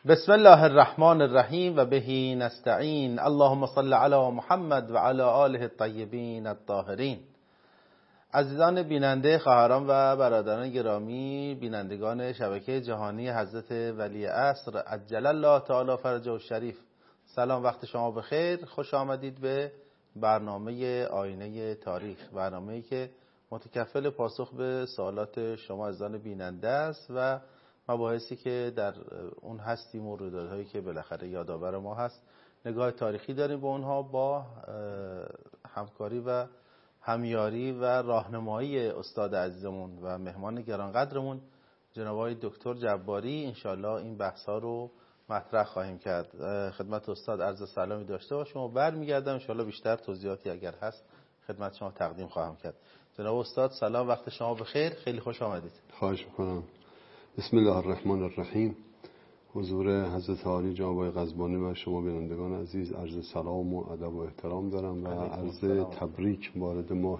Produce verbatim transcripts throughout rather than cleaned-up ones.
بسم الله الرحمن الرحیم و بهی نستعین. اللهم صل علی محمد و علی آله الطیبین الطاهرین. عزیزان بیننده، خواهران و برادران گرامی، بینندگان شبکه جهانی حضرت ولی عصر عجل الله تعالی فرجه الشریف، سلام، وقت شما بخیر. خوش آمدید به برنامه آینه تاریخ، برنامه‌ای که متکفل پاسخ به سوالات شما عزیزان بیننده است و مباحثی که در اون هستیم و رویدادهایی که بالاخره یادآور ما هست نگاه تاریخی داریم به اونها، با همکاری و همیاری و راهنمایی استاد عزیزمون و مهمان گرانقدرمون جناب آقای دکتر جباری. انشالله این بحث ها رو مطرح خواهیم کرد. خدمت استاد عرض سلامی داشته باشم و برمیگردم انشالله بیشتر توضیحاتی اگر هست خدمت شما تقدیم خواهم کرد. جناب استاد سلام، وقت شما بخیر، خیلی خوش آمدید. خواهش می‌کنم. بسم الله الرحمن الرحیم. حضور حضرت عالی جناب آقای قزبانی و شما بینندگان عزیز عرض سلام و ادب و احترام دارم و عرض تبریک وارد ماه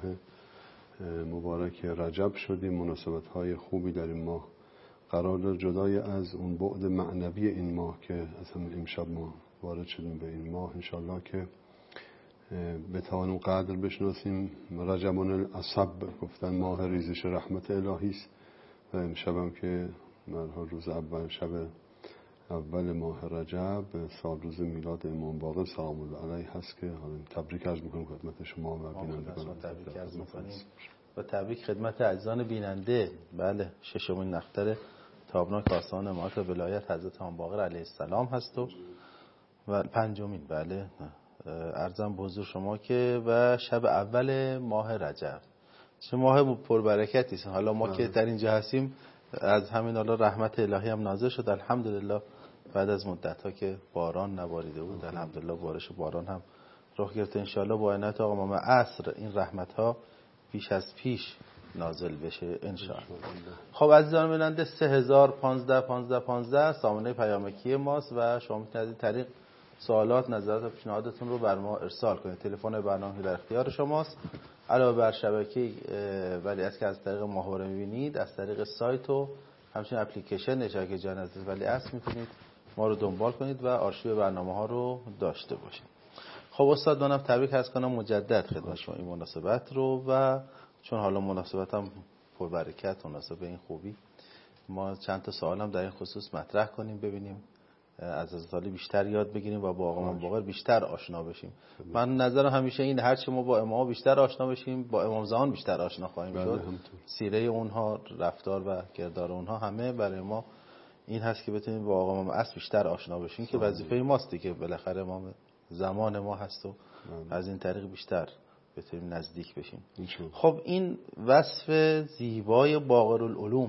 مبارک رجب شدیم. مناسبت‌های خوبی در این ماه قرار داره، جدای از اون بعد معنوی این ماه که اصلا امشب ما وارد شدیم به این ماه، انشالله که بتوانیم قدر بشناسیم. رجبان العصب گفتن ماه ریزش رحمت الهی است و امشب هم که مرحال روز اول، شب اول ماه رجب، سال روز میلاد امام باقر سلام الله علیه هست که حالا تبریک عرض می‌کنم خدمت شما و بینندگان. تبریک عرض می‌کنیم و تبریک خدمت عزیزان بیننده. بله، ششمین نختر تابناک آستان امارت ولایت حضرت امام باقر علیه السلام هست و و پنجمین، بله، عرضم به حضور شما که و شب اول ماه رجب، چه ماه پربرکتی است. حالا ما که در اینجا هستیم از همین حالا رحمت الهی هم نازل شد الحمدلله، بعد از مدت ها که باران نباریده بود الحمدلله بارش باران هم رخ گرفته. انشالله با عنایت آقا امام عصر این رحمت ها پیش از پیش نازل بشه انشالله. خب عزیزان بیننده، سه هزار و پانزده پانزده پانزده سامانه پیامکی ماست و شما میتونید از این طریق سوالات، نظرات و پیشنهاداتون رو بر ما ارسال کنید. تلفن برنامه در اختیار شماست. علاوه بر شبکه ولی از که از طریق ماهواره میبینید، از طریق سایت و همچنین اپلیکیشن شبکه جهانی حضرت ولی عصر میتونید ما رو دنبال کنید و آرشیو برنامه ها رو داشته باشید. خب استاد، منم تبریک عرض کنم مجدد خدمت شما این مناسبت رو، و چون حالا مناسبت هم پربرکت، مناسب این خوبی، ما چند تا سوال هم در این خصوص مطرح کنیم، ببینیم از از سالی بیشتر یاد بگیریم و با آقا امام باقر بیشتر آشنا بشیم. من نظرم همیشه این، هرچی ما با امام بیشتر آشنا بشیم با امام زمان بیشتر آشنا خواهیم شد. سیره اونها، رفتار و کردار اونها همه برای ما این هست که بتونیم با آقا امام عصر بیشتر آشنا بشیم که وظیفه ماست که بالاخره امام زمان ما هست و از این طریق بیشتر بتونیم نزدیک بشیم. خب این وصف زیبای باقر العلوم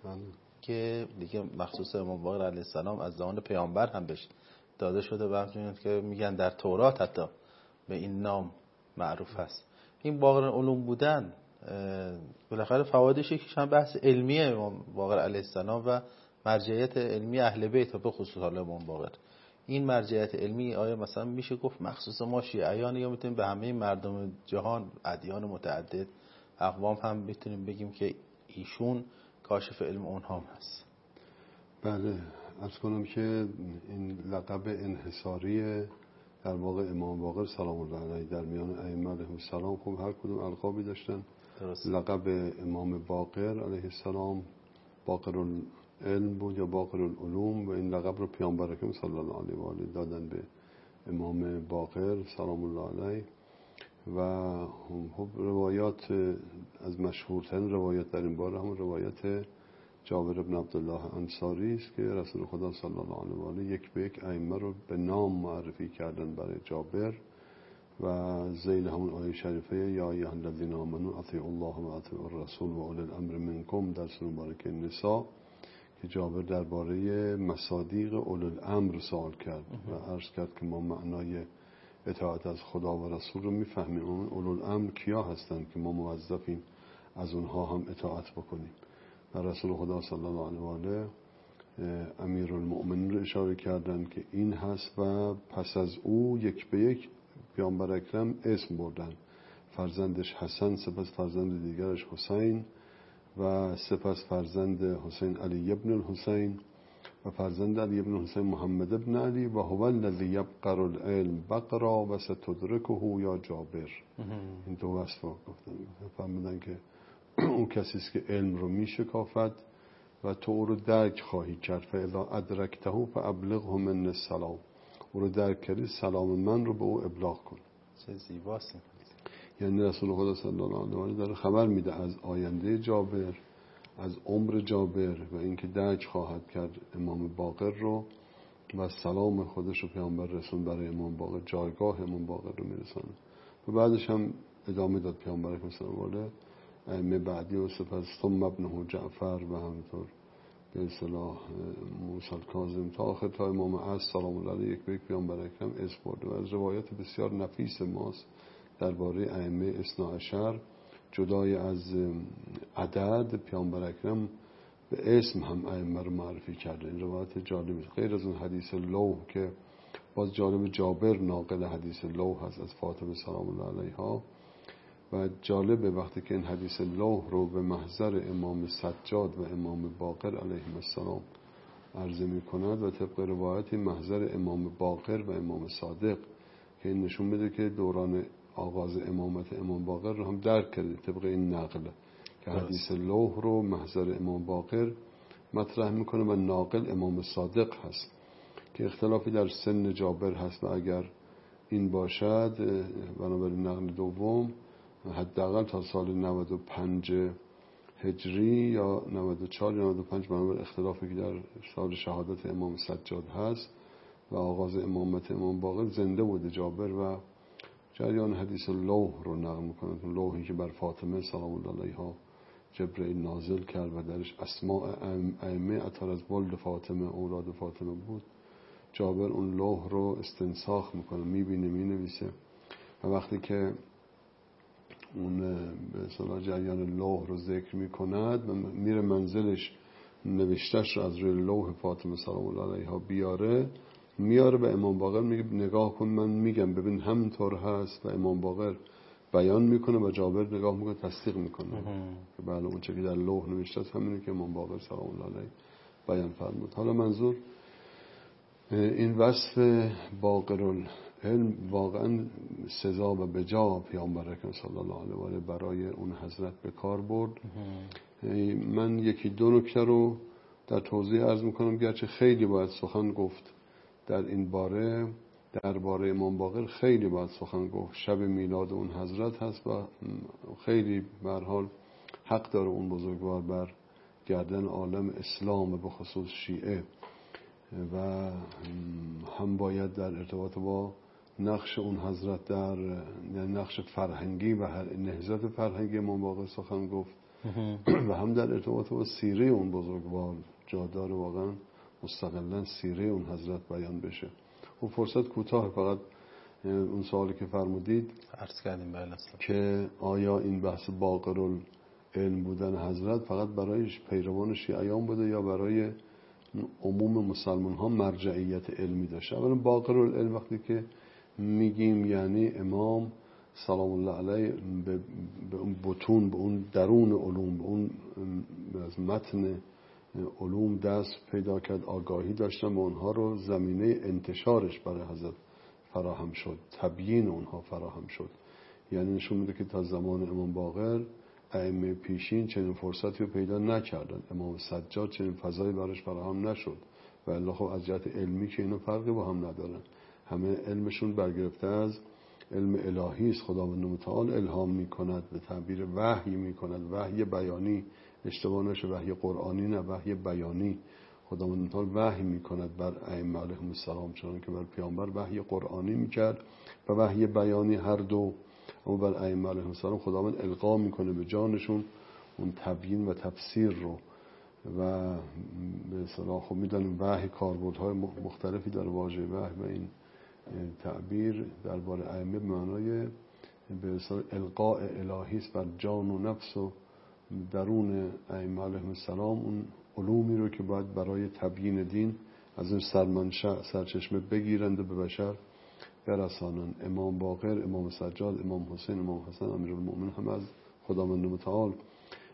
که دیگه مخصوص امام باقر علیه السلام از زمان پیامبر هم بهش داده شده و همچنین که میگن در تورات حتی به این نام معروف هست. این باقر علوم بودن بالاخره فوایدش یکیش هم بحث علمی امام باقر علیه السلام و مرجعیت علمی اهل بیت، به خصوص حال امام باقر. این مرجعیت علمی آیا مثلا میشه گفت مخصوص ما شیعیان، یا میتونیم به همه مردم جهان، ادیان متعدد، اقوام هم میتونیم بگیم که ایشون کاشف علم اونها هم هست؟ بله، عرض کنم که این لقب انحصاری در واقع امام باقر سلام الله علیه در میان ائمه علیهم السلام، خب هر کدوم القابی داشتن. درست. لقب امام باقر علیه السلام باقر العلم بود یا باقر العلوم، و این لقب رو پیامبر اکرم صلی الله علیه و آله دادن به امام باقر سلام الله علیه. و خب روایات از مشهورترین روایت در این باره هم روایت جابر بن عبدالله انصاری است که رسول خدا صلی الله علیه و آله یک به یک ائمه رو به نام معرفی کردن برای جابر و ذیل همون آیه شریفه یا ایها الذین آمنوا اطیعوا الله و اطیعوا الرسول و اولی الامر منکم در سوره مبارکه نساء، که جابر درباره مصادیق اولی الامر سوال کرد و عرض کرد که ما معنای اطاعت از خدا و رسول رو میفهمیم، اون اولو الامر کیا هستند که ما موظفیم از اونها هم اطاعت بکنیم. و رسول خدا صلی الله علیه و آله امیرالمؤمنین رو اشاره کردن که این هست و پس از او یک به یک پیامبر اکرم اسم بردن، فرزندش حسن، سپس فرزند دیگرش حسین و سپس فرزند حسین علی ابن الحسین و فرزند علی ابن حسین محمد ابن علی و هو الذی یبقر العلم بقرا و ستدرکه یا جابر. این دو وصف گفتن، فرمودن که اون کسی است که علم رو میشکافد و تو او رو درک خواهی کرد. فاذا ادرکته فابلغه من السلام، او رو درک کردی سلام من رو به او ابلاغ کن. چه زیباست. یعنی رسول خدا صلی الله علیه و آله داره خبر میده از آینده جابر، از عمر جابر و اینکه درک خواهد کرد امام باقر رو و سلام خودش رو پیامبر رسول برای امام باقر، جایگاه امام باقر رو میرسانه. و بعدش هم ادامه داد پیامبر که صلی الله علیه ائمه بعدی و سپس ثم ابنه جعفر و همینطور به اصطلاح موسی الکاظم تا آخر تا امام عصر سلام الله علیه یک به یک پیامبر اکرم اسم برده. و از روایت بسیار نفیس ماست درباره ائمه اثنا عشر، جدای از عدد، پیامبر اکرم به اسم هم ائمه رو معرفی کرده. این روایت جالبه، غیر از اون حدیث لوح که باز جالب جابر ناقل حدیث لوح هست از فاطمه سلام الله علیها. و جالبه وقتی که این حدیث لوح رو به محضر امام سجاد و امام باقر علیهم السلام عرضه می کند و طبق روایت محضر امام باقر و امام صادق که این نشون میده که دوران آغاز امامت امام باقر رو هم درک کرده طبق این نقل که حدیث لوح رو محضر امام باقر مطرح میکنه و ناقل امام صادق هست که اختلافی در سن جابر هست و اگر این باشد بنابراین نقل دوم حداقل تا سال نود و پنج هجری یا نود و چهار یا نود و پنج بنابراین اختلافی که در سال شهادت امام سجاد هست و آغاز امامت امام باقر زنده بوده جابر و جریان حدیث لوح رو نقل میکنند. لوحی که بر فاطمه سلام الله علیها جبرئیل نازل کرد و درش اسماء ائمه اطهر از ولد فاطمه اولاد فاطمه بود. جابر اون لوح رو استنساخ میکنه، میبینه، مینویسه و وقتی که اون به اصطلاح جریان لوح رو ذکر میکند میره منزلش نوشتش رو از روی لوح فاطمه سلام الله علیها بیاره میاره به امام باقر میگه نگاه کن من میگم ببین همینطور هست و امام باقر بیان میکنه و جابر نگاه میکنه تصدیق میکنه که بله اون چه که در لوح نوشته است همینه که امام باقر سلام الله علیه بیان فرمود. حالا منظور این وصف باقر العلم واقعا سزا و بجا پیامبر اکرم صلی الله علیه و آله برای اون حضرت به کار برد. من یکی دو نکته رو در توضیح عرض میکنم گرچه خیلی باید سخن گفت در این باره، درباره امام باقر خیلی باید سخن گفت. شب میلاد اون حضرت هست و خیلی به هر حال حق داره اون بزرگوار بر گردن عالم اسلام به خصوص شیعه و هم باید در ارتباط با نقش اون حضرت در نقش فرهنگی و نهضت فرهنگی امام باقر سخن گفت و هم در ارتباط با سیره اون بزرگوار جادار واقعا مستقلا سیره اون حضرت بیان بشه. و فرصت کوتاه فقط اون سوالی که فرمودید عرض کردیم بله که آیا این بحث باقر العلم بودن حضرت فقط برای پیروان شیعیان بوده یا برای عموم مسلمان ها مرجعیت علمی داشته؟ اولا باقر العلم وقتی که میگیم یعنی امام سلام الله علیه به اون بطون، به اون درون علوم، به اون از متن علوم دست پیدا کرد، آگاهی داشتن و اونها رو زمینه انتشارش برای حضرت فراهم شد، تبیین اونها فراهم شد. یعنی نشون میده که تا زمان امام باقر ائمه پیشین چنین فرصتی رو پیدا نکردن، امام سجاد چنین فضایی براش فراهم نشد و الا خب از جهت علمی که اینا فرقی با هم ندارن، همه علمشون برگرفته از علم الهی است. خداوند متعال الهام میکند، به تعبیر وحی میکند، وحی بیانی، اشتباه نشه وحی قرآنی نه، وحی بیانی. خداوند متعال وحی میکند بر ائمه علیهم السلام چون که بر پیامبر وحی قرآنی میکرد و وحی بیانی هر دو، اما بر ائمه علیهم السلام خداوند القا میکنه به جانشون اون تبیین و تفسیر رو و به اصطلاح خب میدونیم وحی کاربردهای مختلفی داره. واژه وحی و این تعبیر درباره ائمه به معنای به اصطلاح القاء الهی است بر جان و نفس و درون ائمه علیهم السلام، اون علومی رو که باید برای تبیین دین از اون سرمنشأ سرچشمه بگیرند و به بشر برسانند. امام باقر، امام سجاد، امام حسین، امام حسن امیرالمومنین هم از خداوند متعال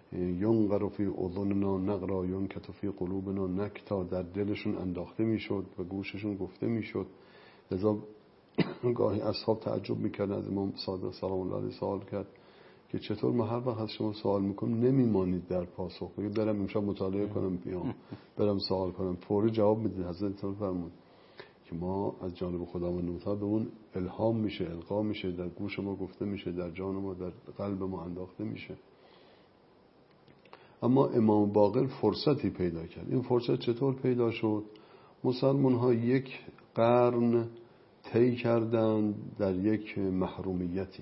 ینقر فی اذننا نقرا ینکت فی قلوبنا نکتا، در دلشون انداخته میشد و گوششون گفته میشد. لذا گاهی اصحاب تعجب میکردن. از امام صادق سلام الله علیه سوال کرد که چطور ما هر وقت از شما سوال میکنم نمیمانید در پاسخ؟ بگید برم امشب مطالعه کنم بیام برم سوال کنم، فوری جواب میدید. حضرت فرمود که ما از جانب خداوند متعال به اون الهام میشه، القا میشه، در گوش ما گفته میشه، در جان ما، در قلب ما انداخته میشه. اما امام باقر فرصتی پیدا کرد. این فرصت چطور پیدا شد؟ مسلمان ها یک قرن طی کردند در یک محرومیتی.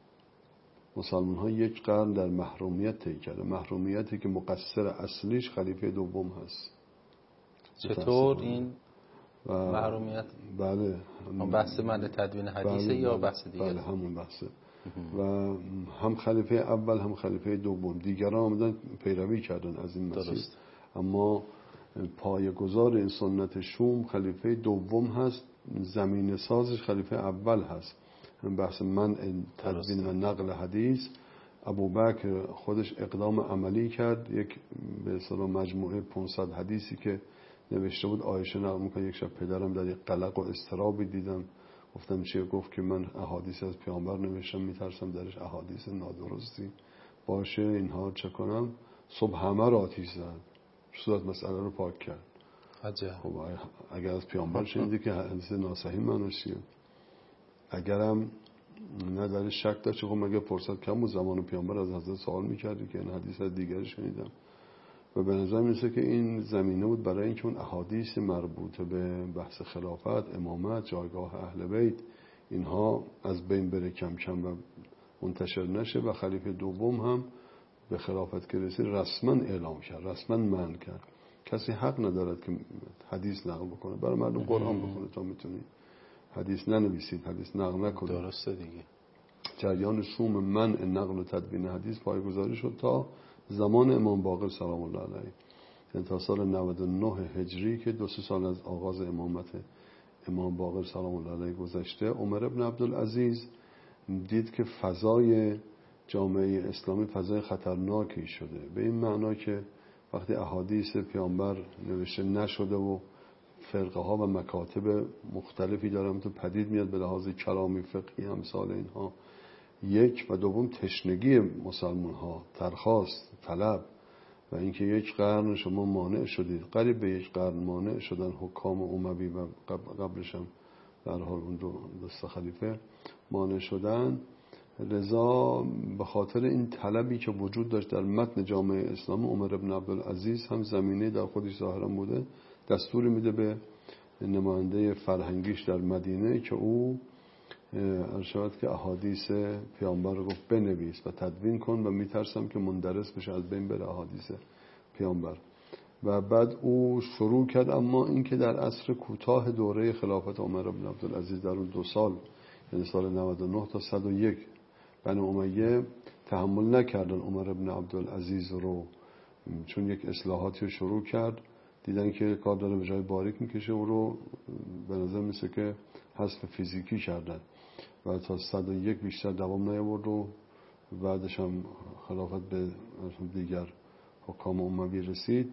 مسلمان ها یک قرن در محرومیت طی کردند. محرومیتی که مقصر اصلیش خلیفه دوم هست. چطور این و محرومیت؟ بله، بحث من تدوین حدیثه بله یا بحث دیگه؟ بله همون بحثه. و هم خلیفه اول هم خلیفه دوم دیگران آمدن پیروی کردن از این مسیر. درست. اما پایه‌گذار این سنت شوم خلیفه دوم هست، زمین سازش خلیفه اول هست. هم بحث من تدوین و نقل حدیث. ابوبکر خودش اقدام عملی کرد، یک به اصطلاح مجموعه پانصد حدیثی که نوشته بود عایشه نقل می‌کنه. یک شب پدرم در یک قلق و اضطرابی دیدم، گفتم چیه؟ گفت که من احادیث از پیامبر نوشتم، میترسم درش احادیث نادرستی باشه، اینها چه کنم؟ صبح همه را آتیش زد، صورت مسئله رو پاک کرد. عجب. خب اگر از پیامبر شنیدی که حدیث ناصحیح معنیش چیه؟ اگرم نه درش شک داشت، خب مگه فرصت کم بود زمان پیامبر از حضرت سوال میکردی که این حدیث از دیگری شنیدم؟ و به نظر میرسه که این زمینه بود برای اینکه اون احادیث مربوط به بحث خلافت، امامت، جایگاه اهل بیت، اینها از بین بره کم کم و منتشر نشه. و خلیفه دوم هم به خلافت که رسید رسما اعلام کرد، رسما منع کرد. کسی حق ندارد که حدیث نقل بکنه. برای مردم قرآن بخونه تا میتونید، حدیث ننویسید، حدیث نقل نکنید. درسته دیگه. جریان شوم منع نقل و تدوین حدیث پایه‌گذاری شد تا زمان امام باقر سلام الله علیه، یعنی تا سال نود و نه هجری که دو سه سال از آغاز امامت امام باقر سلام الله علیه گذشته. عمر ابن عبدالعزیز دید که فضای جامعه اسلامی فضای خطرناکی شده، به این معنا که وقتی احادیث پیامبر نوشته نشده و فرقه ها و مکاتب مختلفی دارن تو پدید میاد به لحاظ کلامی، فقهی، امثال اینها. یک و دوم تشنگی مسلمان ها، درخواست، طلب، و اینکه یک قرن شما مانع شدید، قریب به یک قرن مانع شدن حکام اموی و قبلش هم در حال اون دو دست خلیفه مانع شدن. لذا به خاطر این طلبی که وجود داشت در متن جامعه اسلامی، عمر ابن عبدالعزیز هم زمینه در خودش ظاهرا بوده، دستوری میده به نماینده فرهنگیش در مدینه که او ارشاد که احادیث پیامبر رو گفت بنویس و تدوین کن و میترسم که مندرس بشه، از بین بره احادیث پیامبر. و بعد او شروع کرد. اما اینکه در عصر کوتاه دوره خلافت عمر بن عبدالعزیز، در اون دو سال یعنی سال نود و نه تا صد و یک، بنی امیه تحمل نکردن عمر بن عبدالعزیز رو، چون یک اصلاحاتی رو شروع کرد، دیدن که کار داره به جای باریک میکشه، او رو به نظر میسه که حذف فیزیکی کردن و تا صد و یک بیشتر دوام نیاورد و بعدش هم خلافت به دیگر حکام اموی رسید.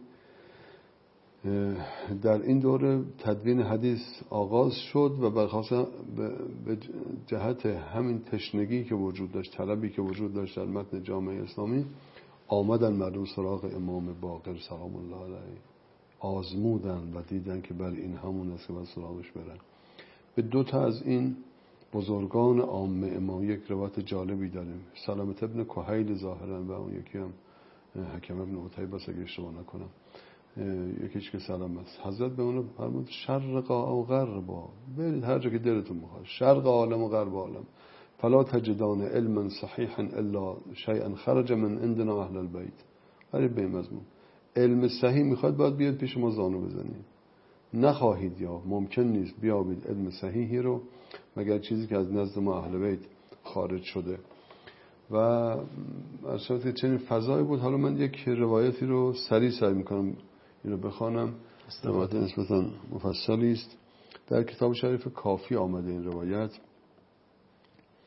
در این دوره تدوین حدیث آغاز شد و برخاص به جهت همین تشنگی که وجود داشت، طلبی که وجود داشت در متن جامعه اسلامی، آمدن مردم سراغ امام باقر سلام الله علیه، آزمودن و دیدن که بر این همون است که باید سراغش برن. به دو تا از این بزرگان عامه امام یک روایت جالبی داریم. سلامت ابن کهیل ظاهرا و اون یکی هم حکم ابن عتیبه است اگه اشتباه نکنم، یکیش که سلام است. حضرت به اونو فرمود شرقا او غربا، برید هر جا که دلتون بخواد، شرق عالم و غرب عالم، فلا تجدان علما صحیحا الا شیئا خرج من عندنا اهل البیت. قریب به این مضمون، علم صحیح میخواد باید بیاد پیش ما زانو بزنید، نخواهید یا ممکن نیست بیابید علم صحیحی رو مگر چیزی که از نزد ما اهل بیت خارج شده. و اصلا چنین فضایی بود. حالا من یک روایتی رو سریع سعی میکنم اینو بخوانم، روایت نسبتا مفصلی است، در کتاب شریف کافی آمده این روایت.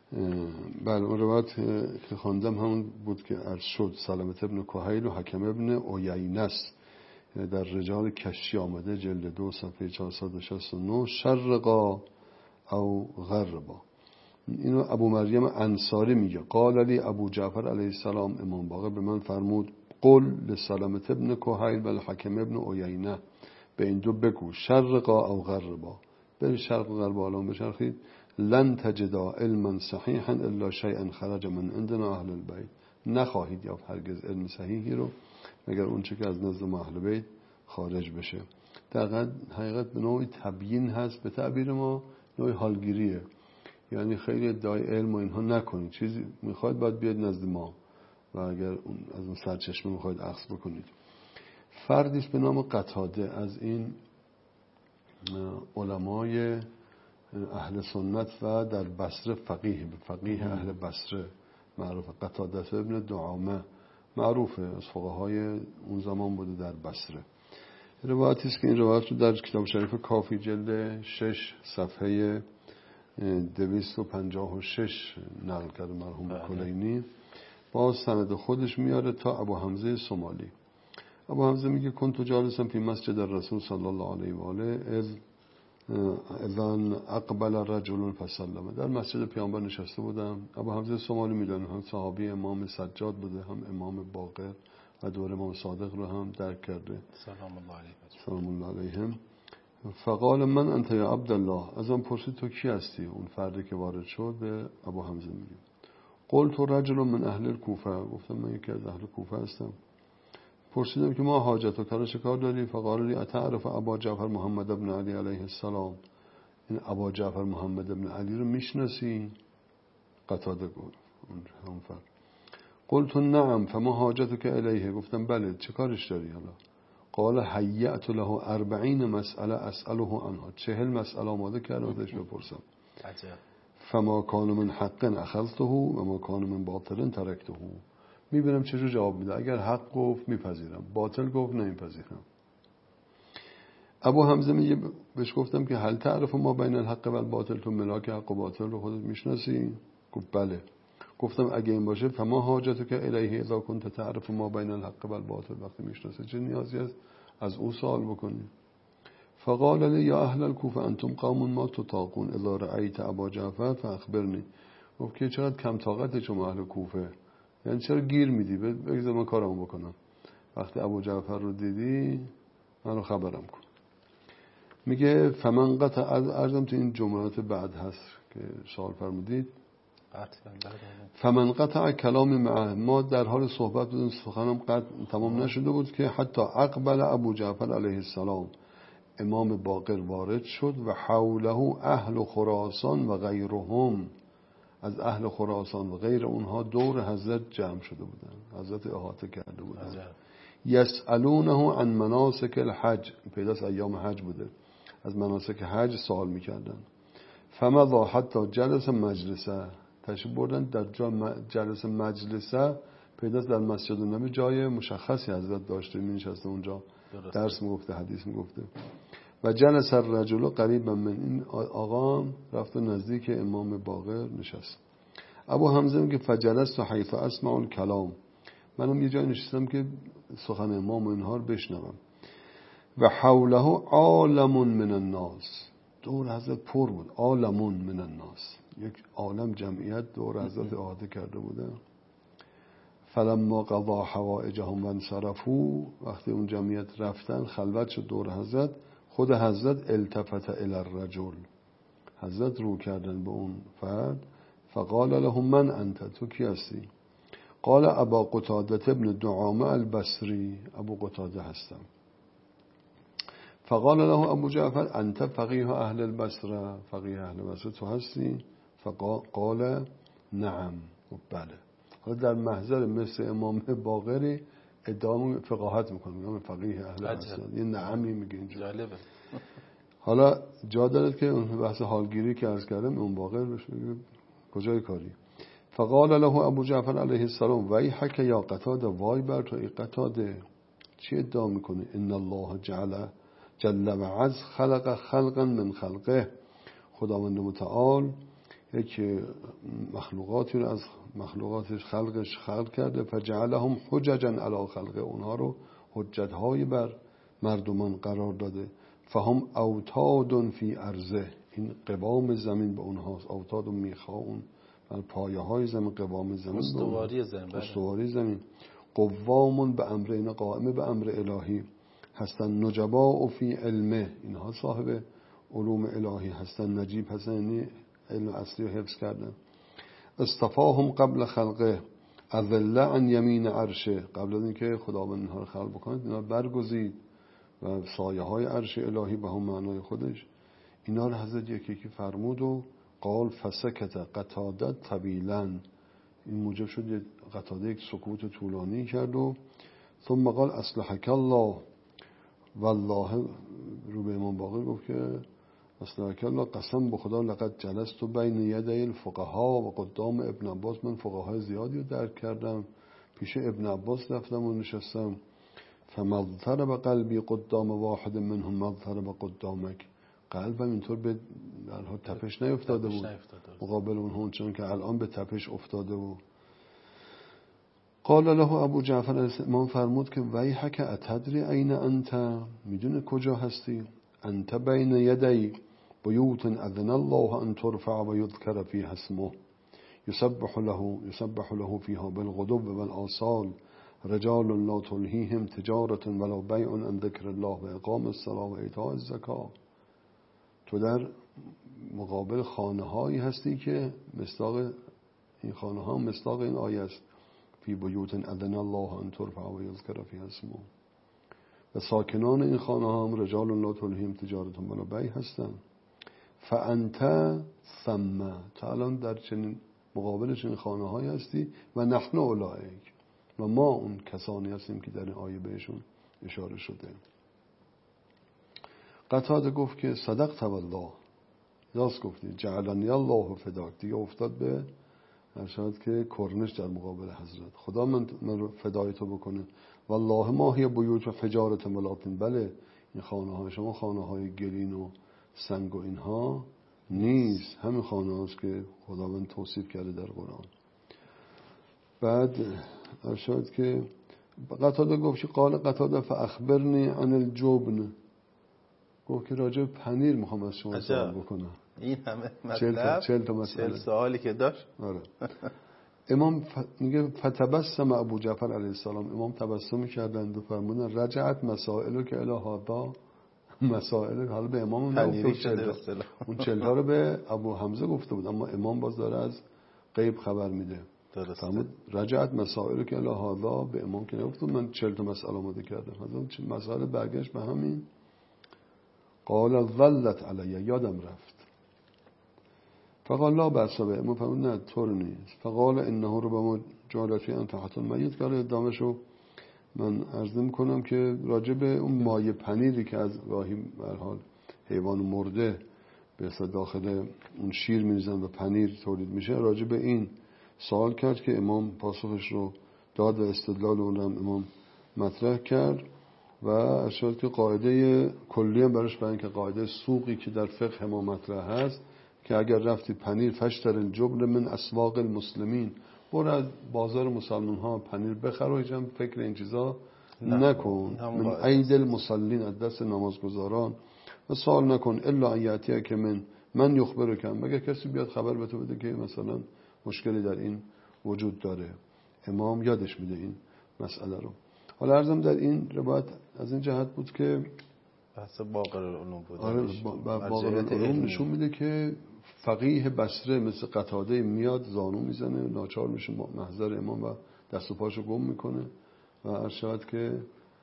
بله اون روایت که خواندم همون بود که عرض شد سلمة ابن کهیل و حکم ابن عیینه است، در رجال کشی آمده، جلد دو صفحه چهارصد و شصت و نه. شرقا او غربا. اینو ابو مریم انصاری میگه قال علی ابو جعفر علیه السلام، امام باقر به من فرمود قل لسلمة ابن کهیل و الحکم ابن عیینه، به این دو بگو شرقا او غربا، بری شرق و غرب عالم بچرخید، لن تجدا علما صحیحا الا شیئا خرج من عندنا اهل البیت، نخواهید یافت هرگز علم صحیحی رو مگر اون چه که از نزد ما اهل بیت خارج بشه. در حقیقت به نوعی تبیین هست، به تعبیر ما نوعی حالگیریه، یعنی خیلی ادعای علم و اینها نکنید، چیزی میخواید باید بیاد نزد ما و اگر از اون سرچشمه میخواید اخذ بکنید. فردیست به نام قتاده از این علمای اهل سنت و در بصره فقیه، فقیه اهل بصره معروفه، قتاده ابن دعامه معروفه، از فقهای اون زمان بوده در بصره. روایتی است که این روایت رو در کتاب شریف کافی جلد شش صفحه دویست و پنجاه و شش نقل کرده مرحوم کلینی، با سند خودش میاره تا ابو حمزه سومالی. ابو حمزه میگه کنت جالسا فی مسجد الرسول صلی الله علیه و آله اذ اذن اقبل رجل فسلم، در مسجد پیامبر نشسته بودم. ابو حمزه سومالی میدونم هم صحابی امام سجاد بوده، هم امام باقر و دور امام صادق رو هم درک کرده سلام الله علیه سلام الله علیهم. فقال من انت یا عبدالله، از آن پرسید تو کی هستی؟ اون فردی که وارد شد به ابو حمزه میگه قلت رجل من اهل الکوفه، گفتم من یکی از اهل کوفه هستم. پرسیدم که ما حاجت و کار چه کار داری؟ فقال لی اتعرف ابا جعفر محمد ابن علی علیه السلام، این ابا جعفر محمد ابن علی رو میشناسی؟ قتاده گفت اون فرد. قلت نعم فما حاجتک الیه، گفتم بله چه کارش داری حالا؟ قال حیعت له اربعین مسئله اسأله عنها، چهل مسئله آماده کردم ازش بپرسم. فما کان من حق اخذته و ما کان من باطل ترکته، میبینم چجور جواب میده، اگر حق گفت میپذیرم، باطل گفت نمیپذیرم. ابو حمزه میگه بهش گفتم که هل تعرف ما بین الحق و الباطل، تو ملاک حق و باطل رو خودت میشناسی؟ گفت بله. گفتم اگه این باشه فما حاجتک الیه اذا کنت تعرف ما بین الحق و الباطل، وقتی میشناسی چه نیازی است از او سوال بکنی؟ فقال لی یا اهل الکوفه انتم قوم ما تطاقون اذا رأیت ابا جعفر فاخبرنی، گفت که چقدر کم طاقت شما اهل کوفه، یعنی چرا گیر میدی، بگذار من کارمو بکنم، وقتی ابو جعفر رو دیدی منو خبرم کن. میگه فمن قطع، ارزم تو این جملات بعد هست که سوال فرمودید، فمن قطع کلام معه، ما در حال صحبت بودیم سخنم قطع تمام نشده بود که حتی اقبل ابو جعفر علیه السلام، امام باقر وارد شد و حوله اهل خراسان و غیرهم، از اهل خراسان و غیر اونها دور حضرت جمع شده بودن، حضرت احاطه کرده بودن. یسألونه عن مناسک الحج، پیداست ایام حج بوده، از مناسک حج سوال میکردن. فمضا حتی جلس مجلسه، تشریف بردن در جا جلس مجلسه، پیداست در مسجد النبی جای مشخصی حضرت داشته، می نشسته اونجا درس میگفته، حدیث میگفته. و جلس الرجل قریبا من، این آقا رفت نزدیک امام باقر نشست. ابو حمزه میگه فجلست حیث اسمع الکلام، منم یه جای نشستم که سخن امام و اینها رو بشنوم. و حوله عالم من الناس، دور حضرت پر بود، عالم من الناس، یک عالم جمعیت دور حضرت احاطه کرده بوده. فلما قضا حوائجهم و انصرفوا، وقتی اون جمعیت رفتن خلوت شد دور حضرت، خود حضرت التفت الی الرجل، حضرت رو کردن به اون فرد. فقال لهم من انت، تو کی هستی؟ قال ابا قتاده ابن دعامه البصری، ابو قتاده هستم. فقال له ابو جعفر انت فقیه اهل البصره، فقیه اهل بصره تو هستی؟ فقال نعم، بله. حالا در محضر مثل امام باقری ادعا فقاهت میکنه، میگم فقیه اهل بصره، یه نعمی میگه اینجا. جالبه. حالا جا دارد که اون بحث حالگیری که عرض کردم اون باقر بشه کجای کاری. فقال له ابو جعفر علیه السلام ویحک یا قتاده، وای بر تو ای قتاده، چی ادعا میکنه؟ ان الله جعل جل و عز خلق خلقا من خلقه، خداوند متعال یک مخلوقاتی رو از مخلوقاتش خلقش خلق کرده، فجعلهم حججا علی خلقه، اونها رو حجت‌های بر مردمان قرار داده. فهم اوتاد فی ارضه، این قوام زمین به اونهاست. اوتاد و میخا، اون پایه های زمین، قوام زمین، استواری زمین، استواری زمین. قوام به امر، این قائم به امر الهی هستن. نجبا فی علمه، اینها صاحب علوم الهی هستن. نجیب هستن، یعنی علم اصلی رو حفظ کردن. اصطفاهم قبل خلقه اذل عن یمین عرشه، قبل از اینکه خداوند اینها رو خلق بکنه اینا برگزید و سایه های عرش الهی به هم معنای خودش. اینا رو حضرت یکی یکی فرمود و قال فسکت قتاده طویلا، این موجب شد قتاده یک سکوت طولانی کرد و ثم قال اصلحک الله والله، رو به امام باقر گفت که اصلحک الله، قسم به خدا لقد جلست بین یدی الفقها و قدام ابن عباس، من فقهای زیادی رو درک کردم، پیش ابن عباس رفتم و نشستم. فمضطرب قلبی قدام واحد منهم مضطرب قدامک، قلبم اینطور به در حال تپش نیفتاده بود مقابل اونها چون که الان به تپش افتاده بود. قال له ابو جعفر، امام فرمود که ویحک اتدری این انت، میدونه کجا هستی؟ انت بین یدی بیوت اذن الله ان ترفع و یذکر فیها اسمه یسبح له یسبح له فیها بالغدو والآصال رجال لا تلهیهم تجارة ولا بیع عن ذکر الله و اقام الصلاة و ایتاء الزکاة. تو در مقابل خانه هایی هستی که مصداق این خانه ها مصداق این آیه است، فی بیوت اذن الله ان ترفع و یذکر فیها اسمه، و ساکنان این خانه ها هم رجال لا تلهیهم تجارة ولا بیع هستن. فانت ثم، تا الان در چنین مقابل چنین خانه هایی هستی و نحن اولئک، و ما اون کسانی هستیم که در این آیه بهشون اشاره شده. قتاده گفت که صدقت والله، راست گفتی، جعلنی الله فداک، دیگه افتاد به ارشاد که کرنش در مقابل حضرت، خدا من من رو فدای تو بکنه. والله ما هی بیوت و فجارت ملاطن، بله این خانه های شما خانه های گلین و سنگ و اینها نیست، همین خانه هاست که خداوند توصیف کرده در قرآن. بعد ارشاد که قتاده گفت که قال قتاده فاخبرنی عن الجبن، گفت که راجع پنیر میخوام از شما سوال بکنم. این همه مطلب، چهل تا مسئله، چهل سوالی که داشت. آره. امام ف... میگه فتبسم ابو جعفر علیه السلام، امام تبسم کردند و فرمودن رجعت مسائل که الی هذا، مسائل حالا به امام نگفت، اون چهل تا رو به ابو حمزه گفته بود، اما امام باز داره از غیب خبر میده. فرمود رجعت مسائل که الی هذا، به امام که نگفت من چهل تا مسئله آماده کردم، حالا مسائل برگشت به همین. قال ظلت علی، یادم رفت. فقال لا بأس به، امام فرمود نه طور نیست. فقال انه ربما جعل فی انفحة المیت، که ادامه‌شو من عرض می‌کنم که راجع به اون مایه پنیری که از گاهی به هر حال حیوان مرده به اصطلاح داخل اون شیر می‌ریزن و پنیر تولید میشه، راجع به این سوال کرد که امام پاسخش رو داد و استدلال اون هم امام مطرح کرد و ارشاد که قاعده کلی هم براش بیان که قاعده سوقی که در فقه ما مطرح هست که اگر رفتی پنیر فشتر الجبن من اسواق المسلمین، برو از بازار مسلمان ها پنیر بخر و هیچم فکر این چیزا نکن. من عید المصلین، از دست نمازگزاران، و سوال نکن الا ان یاتی که من من یخبر کن، مگر کسی بیاد خبر به تو بده که مثلا مشکلی در این وجود داره. امام یادش میده این مسئله رو. حالا عرضم در این روایت از این جهت بود که بحث باقر العلوم بود. آره باقر العلوم نشون میده که فقیه بصره مثل قتاده میاد زانو میزنه، ناچار میشه محضر امام و دست و پاشو گم میکنه و ارشاد که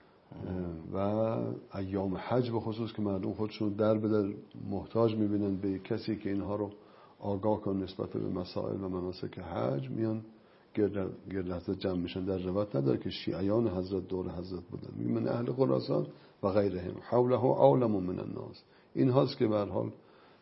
و ایام حج به خصوص که مردم خودشون در به در محتاج میبینن به کسی که اینها رو آگاه کن نسبت به مسائل و مناسک حج، میان گرد گرد حضرت جمع میشن. در روایت نداره که شیعیان حضرت دور حضرت بودن، من اهل خراسان و غیرهم حوله عالم من الناس، این هاست که به هر حال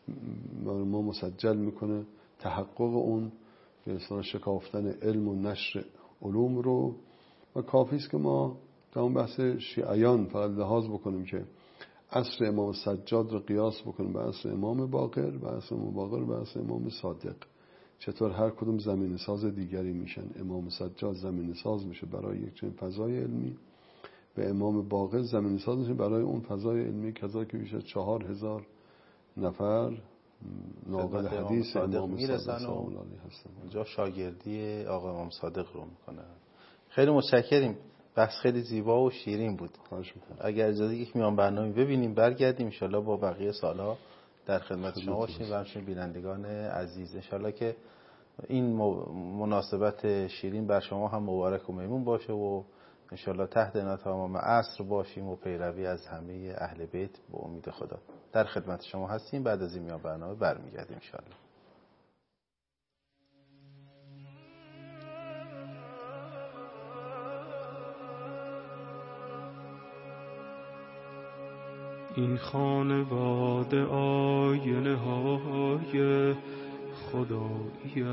ما مسجل میکنه تحقق اون به اصطلاح شکافتن علم و نشر علوم رو. و کافی است که ما در اون بحث شیعیان فقط لحاظ بکنیم که عصر امام سجاد رو قیاس بکنیم به عصر امام باقر و عصر امام باقر و عصر امام صادق، چطور هر کدوم زمین ساز دیگری میشن. امام سجاد زمین ساز میشه برای یک چنین فضای علمی و امام باقر زمین ساز میشه برای اون فضای علمی، کذا که بیش از چهار هزار نفر ناقل حدیث امام صادق سلام الله علیه هستن. اونجا شاگردی آقا امام صادق رو میکنه. خیلی متشکریم، بحث خیلی زیبا و شیرین بود. اگر اجازه یک میان برنامه ببینیم برگردیم ان شاءالله با بقیه سالها در خدمت شما باشیم و همچنین بینندگان عزیز. ان شاءالله که این مناسبت شیرین بر شما هم مبارک و میمون باشه و ان شاءالله تحت عنایت تمام عصر باشیم و پیروی از همه اهل بیت به امید خدا. در خدمت شما هستیم. بعد از این میان برنامه برمیگردیم ان شاءالله. این خانواده آینه های خدایی‌اند،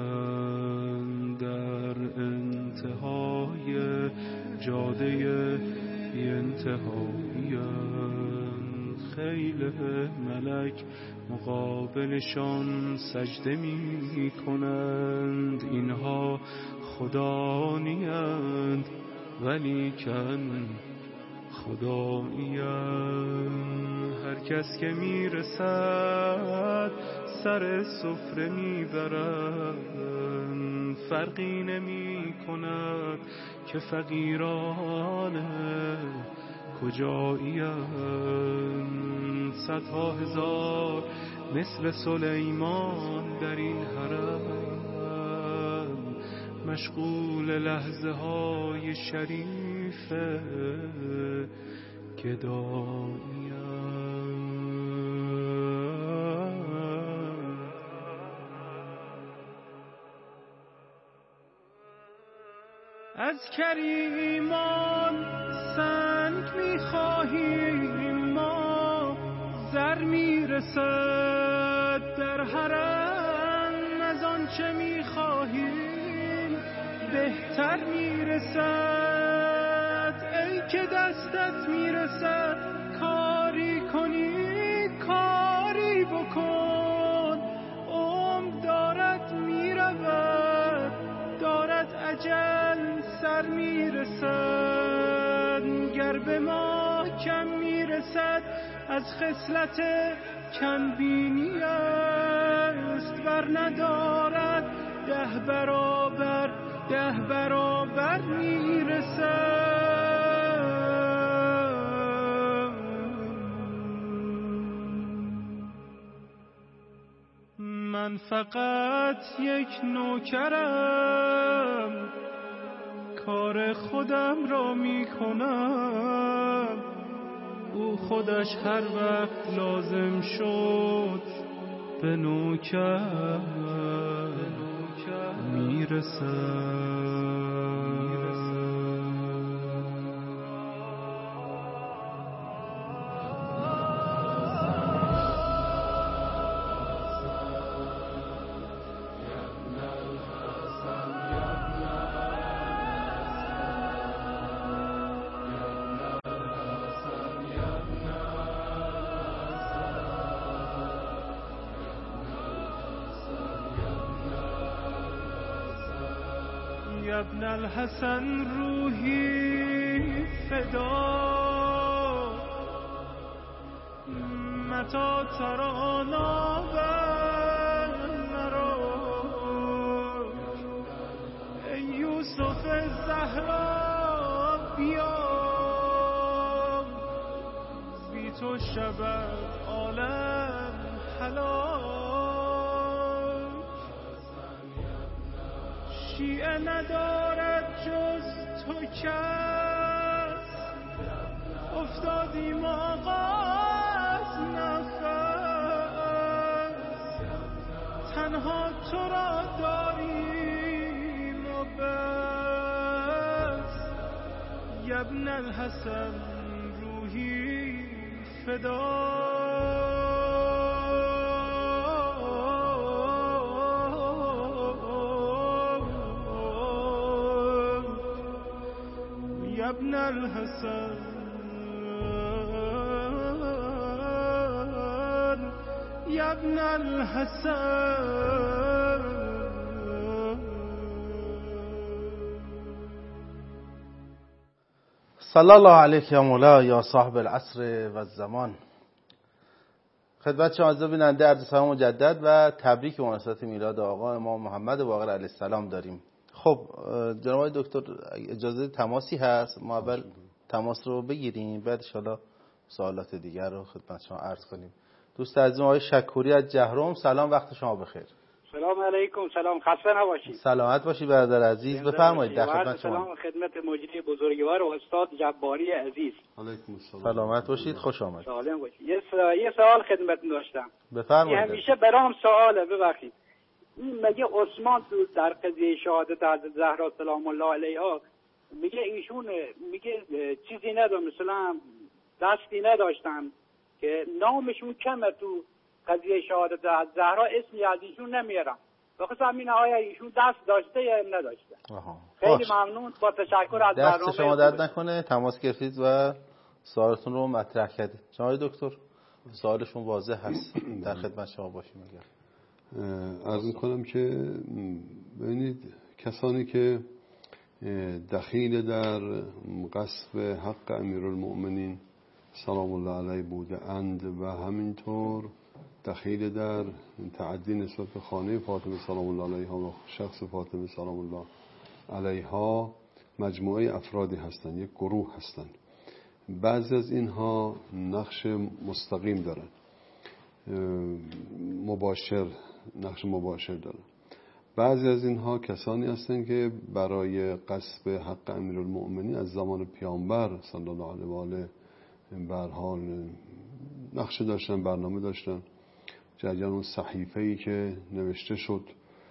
در انتهای جاده بی انتهایی‌اند. خیل ملک مقابلشان سجده می کنند. اینها خدا نیند ولیکن خدایی‌اند. هر کس که میرسد سر سفره میبرند. فرقی نمی کند که فقیران کجایی‌اند. صدها هزار مثل سلیمان در این حرم، مشغول لحظه های شریف گدایی‌اند. از کریمان سنگ می‌خواهیم ما، زر میرسد در حرم. از آنچه می‌خواهیم بهتر میرسد. ای که دستت میرسد کاری کنی کاری بکن. عمر دارد میرود دارد اجل سر میرسد. گر به ما کم میرسد از خصلت کم بینی است، ور ندارد ده برابر ده برابر میرسد. من فقط یک نوکرم، کار خودم را می کنم. او خودش هر وقت لازم شد به نوکر می رسد. ابن الحسن روحی فدا متا ترانا بر مرا. ای یوسف زهرا بیا، بی تو شود عالم هلاک. شیعه ندارد جز تو کس، افتادیم آقا از نفس. تنها تو را داریم و بس. ابن الحسن روحی فدا. ابن الحسن يا ابن الحسن. صلی الله علیک یا مولا یا صاحب العصر و الزمان. خدمت شما عزیزان بیننده عرض سلام مجدد و تبریک به مناسبت میلاد آقا امام محمد باقر علیه السلام داریم. خب جناب آقای دکتر اجازه تماسی هست، ما اول تماس رو بگیریم بعد ان شاءالله سوالات دیگر رو خدمت شما عرض کنیم. دوست عزیزم آقای شکوری از جهرم، سلام، وقت شما بخیر. سلام علیکم. سلام، خسته نباشید. سلامت باشی برادر عزیز، بفرمایید در خدمت شما. سلام خدمت مجری بزرگوار و استاد جباری عزیز. علیکم السلام. سلامت باشید، خوش آمدید. سلام باشید. یه سوال یه سوال خدمت داشتم. بفرمایید. همیشه برام سواله، ببخشید. این میگه عثمان تو در قضیه شهادت حضرت زهرا سلام الله علیها میگه ایشون میگه چیزی نداشت، مثلا دستی نداشتن که نامشون کمه تو قضیه شهادت حضرت زهرا، اسمی از ایشون نمیارم. بخواستم این آیا ایشون دست داشته یا نداشته. آها. خیلی ممنون، با تشکر از برنامه. دست شما درد نکنه، تماس گرفتید و سوالتون رو مطرح کردید. جناب دکتر سوالشون واضح هست، در خدمت شما باشیم. اگر عرض می‌کنم که ببینید کسانی که دخیل در غصب حق امیرالمؤمنین سلام الله علیه بوده اند و همینطور دخیل در تعدی نسبت به خانه فاطمه سلام الله علیها و شخص فاطمه سلام الله علیها مجموعه افرادی هستند، یک گروه هستند. بعضی از اینها نقش مستقیم دارن، مباشر نقش مباشر دارن. بعضی از اینها کسانی هستند که برای غصب حق امیرالمؤمنین از زمان پیامبر صلی الله علیه و آله به هر حال نقش داشتن، برنامه داشتن. جریان اون صحیفه‌ای که نوشته شد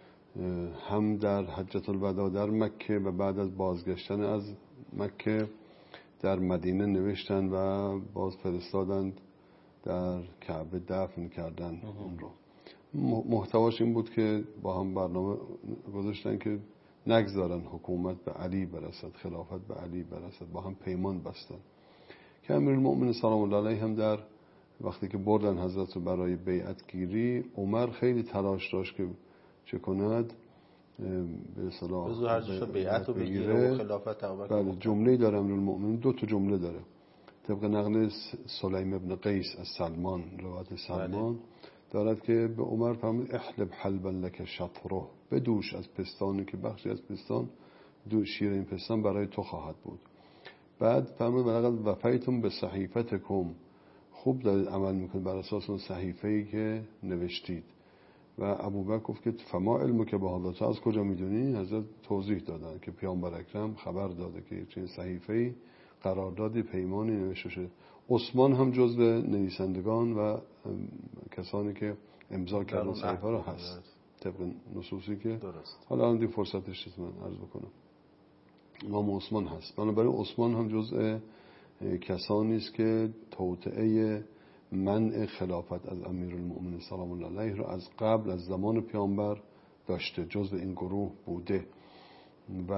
هم در حجة الوداع در مکه و بعد از بازگشتن از مکه در مدینه نوشتن و باز فرستادند در کعبه دفن کردن اون رو. محتواش این بود که با هم برنامه گذاشتن که نگذارن حکومت به علی برسد، خلافت به علی برسد. با هم پیمان بستن که امیرالمؤمنین سلام الله علیه هم در وقتی که بردن حضرت رو برای بیعت گیری، عمر خیلی تلاش داشت که چه کند، به اصطلاح بیعت رو بگیره و خلافت ابوبکر. بله، جمله داره امیرالمؤمنین، دو تا جمله داره طبق نقل سلیم ابن قیس از سلمان، روایت سلمان بله. دارد که به عمر فرمود احلب حلبا لک شطره، بدوش از پستانی که بخشی از پستان دو شیر این پستان برای تو خواهد بود. بعد فرمود ولقد وفیتم به صحیفتکم، خوب دارید عمل میکنید بر اساس اون صحیفه‌ای که نوشتید. و ابوبکر گفت که فما علمو که به حالا تو از کجا میدونی؟ حضرت توضیح دادن که پیامبر اکرم خبر داده که چنین صحیفه‌ای قراردادی پیمانی نوشته شده. عثمان هم جزو نویسندگان و کسانی که امضا کردن صحیفه رو هست طبق نصوصی که درست. حالا الان دی فرصتش نیست من عرض بکنم. امام عثمان هست، بنابراین عثمان هم جزء کسانی است که توطئه منع خلافت از امیرالمؤمنین سلام الله علیه رو از قبل از زمان پیامبر داشته، جزء این گروه بوده و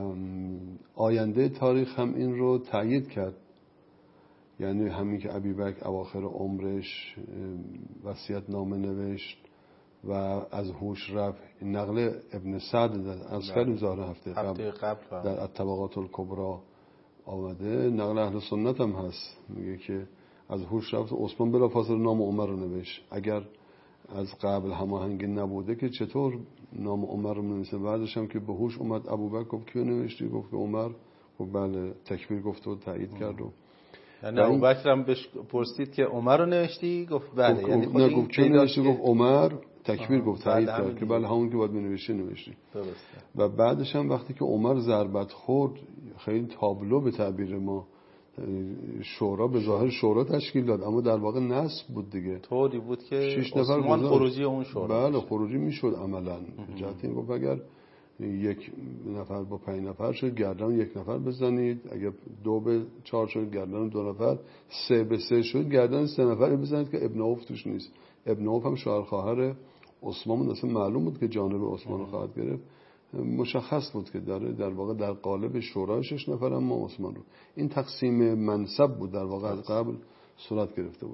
آینده تاریخ هم این رو تایید کرد. یعنی همین که ابوبکر اواخر عمرش وصیت نامه نوشت و از هوش رفت، نقل ابن سعد از خیلی ظاهر هفته قبل, قبل در الطبقات الکبری آمده، نقل اهل سنت هم هست، میگه که از هوش رفت عثمان بلافاصله نام عمر رو نوشت. اگر از قبل هماهنگی نبوده که چطور نام عمر رو نوشته؟ بعدش هم که به هوش اومد ابوبکر گفت کیو نوشتی؟ گفت که عمر. گفت بله، تکبیر گفت و تایید کرد. و یعنی ابوبکر هم بهش پرسید که عمر رو نوشتی؟ گفت بله. یعنی خود نه گفت چه نوشتی؟ گفت عمر. تکبیر گفت تایید کرد که بله همون که باید بنوشتی نوشتی. درسته. و بعدش هم وقتی که عمر ضربت خورد، خیلی تابلو به تعبیر ما، شورا به ظاهر شورا تشکیل داد اما در واقع نصب بود دیگه. طوری بود که شش نفر خروجی اون شورا. بله خروجی میشد عملا. جهت این گفت اگر یک نفر با پنج نفر شد گردن یک نفر بزنید، اگر دو به چهار شد گردن دو نفر، سه به سه شد گردن سه نفر بزنید که ابن عوف توش نیست. ابن عوف هم شوهر خواهر عثمان بود، اصلا معلوم بود که جانب عثمان رو خواهد گرفت. مشخص بود که داره در واقع در قالب شورای شش نفر اما عثمان رو. این تقسیم منصب بود در واقع از قبل صورت گرفته بود.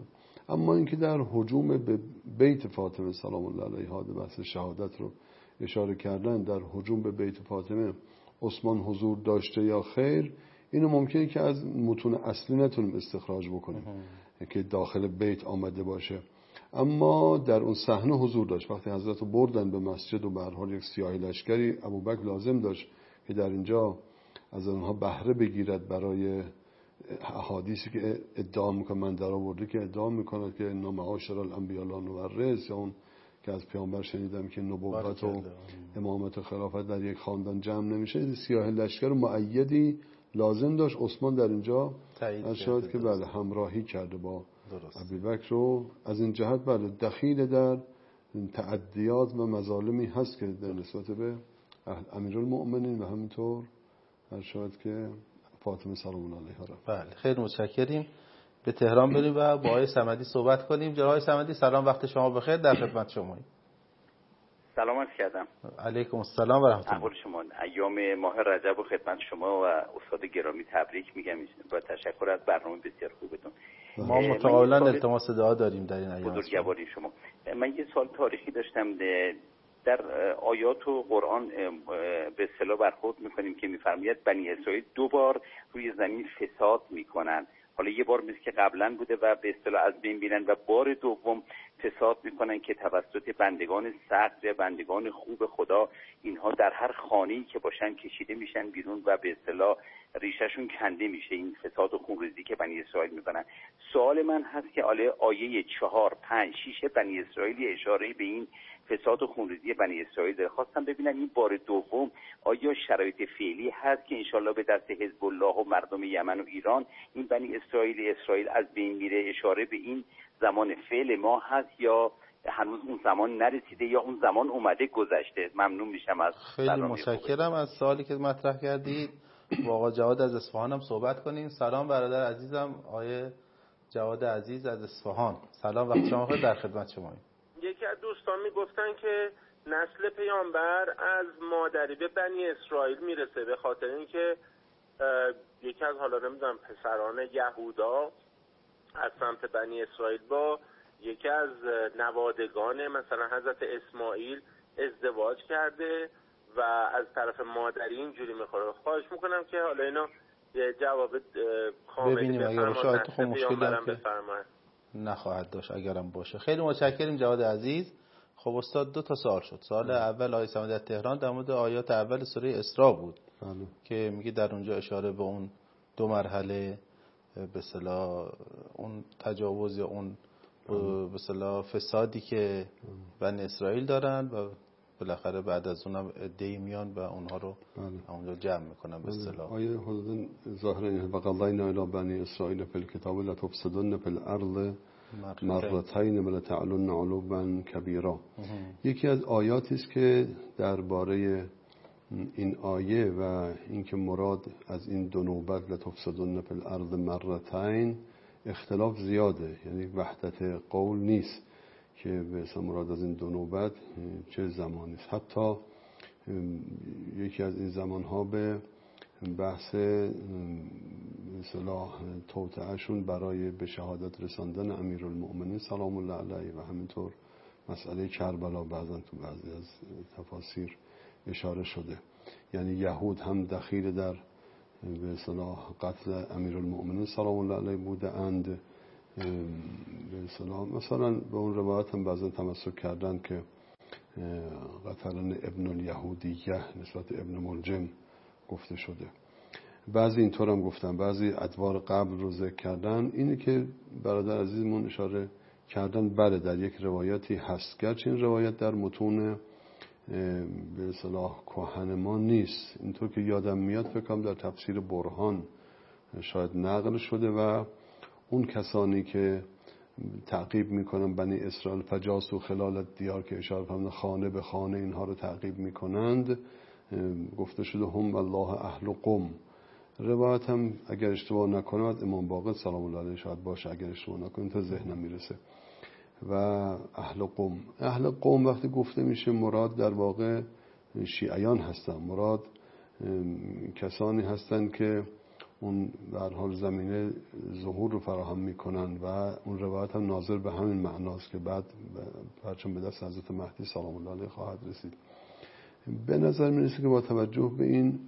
اما اینکه در هجوم به بیت فاطمه سلام الله علیها، بحث شهادت رو اشاره کردن، در هجوم به بیت فاطمه عثمان حضور داشته یا خیر، اینو ممکنه که از متون اصلی نتونیم استخراج بکنیم که داخل بیت آمده باشه، اما در اون صحنه حضور داشت. وقتی حضرت رو بردن به مسجد و به هر حال یک سیاهی لشکری، ابوبکر لازم داشت که در اینجا از اونها بهره بگیرد برای احادیثی که ادعا میکنه من در آورده، که ادعا میکنه که انا معاشر الانبیاء لا نورث، یا اون که از پیامبر شنیدم که نبوت و امامت و خلافت در یک خاندان جمع نمیشه. سیاه لشکر مؤیدی لازم داشت. عثمان در اینجا اشاره که بله همراهی کرده با ابوبکر رو. از این جهت بله دخیل در تعدیات و مظالمی هست که در نسبت به امیرالمؤمنین و همینطور ارشاد که فاطمه سلام الله علیها رفت. بله خیلی متشکریم. به تهران بریم و با آقای صمدی صحبت کنیم. جناب آقای صمدی سلام، وقت شما بخیر، در خدمت شماییم. سلام عرض کردم. علیکم السلام و رحمت الله. احوال شما؟ ایام ماه رجب و خدمت شما و استاد گرامی تبریک میگم با تشکر از برنامه بسیار خوبتون. ما متقابلا التماس دعا داریم در این ایام. بزرگواری شما. من یه سوال تاریخی داشتم. در آیات و قرآن به اصطلاح برخورد میکنیم که میفرماید بنی اسرائیل دو بار روی زمین فساد میکنن. حالا یه بار مثل که قبلا بوده و به اصطلاح از بین میرن و بار دوم فساد میکنن که توسط بندگان صدر، بندگان خوب خدا، اینها در هر خانه‌ای که باشن کشیده میشن بیرون و به اصطلاح ریشهشون کنده میشه. این فساد و خونریزی که بنی اسرائیل میکنن. سوال من هست که آیه چهار، پنج، شش بنی اسرائیل اشاره به این فساد و خونریزی بنی اسرائیل داره. خواستم ببینم این بار دوم آیا شرایط فعلی هست که انشالله به دست حزب الله و مردم یمن و ایران این بنی اسرائیل اسرائیل از بین میره، اشاره به این زمان فعل ما هست یا هنوز اون زمان نرسیده یا اون زمان اومده گذشته؟ ممنون میشم از خیلی متشکرم از سوالی که مطرح کردید. با آقا جواد از اصفهان هم صحبت کنیم. سلام برادر عزیزم آقای جواد عزیز از اصفهان. سلام، وقت شما بخیر، در خدمت شماییم. یکی از دوستان میگفتن که نسل پیامبر از مادری به بنی اسرائیل میرسه به خاطر اینکه یکی از حالا نمیدونم پسران یهودا از سمت بنی اسرائیل با یکی از نوادگان مثلا حضرت اسماعیل ازدواج کرده و از طرف مادری اینجوری میخوره. خواهش میکنم که حالا اینا یه جواب کاملی بفرمایید. خب مشکلی هم که نخواهد داشت اگرم باشه. خیلی متشکریم جواد عزیز. خب استاد دو تا سوال شد. سوال اول آقای صمدی از تهران در مورد آیات اول سوره اسراء بود بله. که میگه در اونجا اشاره به اون دو مرحله به اصطلاح اون تجاوز یا اون به اصطلاح فسادی که بنی اسرائیل دارن و بالاخره بعد از اونم عده‌ای میان و اونها رو بله. اونجا جمع میکنن به اصطلاح. آیه حدوداً ظاهرا وقضینا الی بنی اسرائیل فی الکتاب لا تفسدن فی الارض مرتين ولتعلن علوا کبیرا. یکی از آیاتی است که درباره این آیه و اینکه مراد از این دو نوبت لتفسدن فی الارض مرتين اختلاف زیاده، یعنی وحدت قول نیست که به اسم مراد از این دو نوبت چه زمانی است. حتی یکی از این زمانها به بحث اصطلاح توطئه‌شون برای به شهادت رساندن امیرالمؤمنین سلام الله علیه و همینطور مسئله کربلا بعضا تو بعضی از تفاسیر اشاره شده. یعنی یهود هم دخیل در به اصطلاح قتل امیرالمؤمنین سلام الله علیه بوده اند. به اصطلاح مثلا به اون روایت هم بعضا تمسک کردن که قتلن ابن الیهودیه نسبت ابن ملجم گفته شده. بعضی اینطور هم گفتن، بعضی ادوار قبل رو ذکر کردن. اینه که برادر عزیزمون اشاره کردن بله در یک روایتی هست، گرچه این روایت در متون به اصطلاح کهن ما نیست. اینطور که یادم میاد فکر کنم در تفسیر برهان شاید نقل شده و اون کسانی که تعقیب میکنن بنی اسرائیل فجاسو خلال دیار که اشاره فرمودن خانه به خانه اینها رو تعقیب میکنند، گفته شده هم والله اهل قم. روایت هم اگر اشتباه نکنم از امام باقر سلام الله علیه شاید باشه، اگر اشتباه نکنم تا ذهنم میرسه. و اهل قم اهل قم وقتی گفته میشه مراد در واقع شیعیان هستن، مراد کسانی هستن که اون به هر حال زمینه ظهور رو فراهم میکنن و اون روایت هم ناظر به همین معناست که بعد پرچم به دست حضرت مهدی سلام الله علیه خواهد رسید. به نظر میرسه که با توجه به این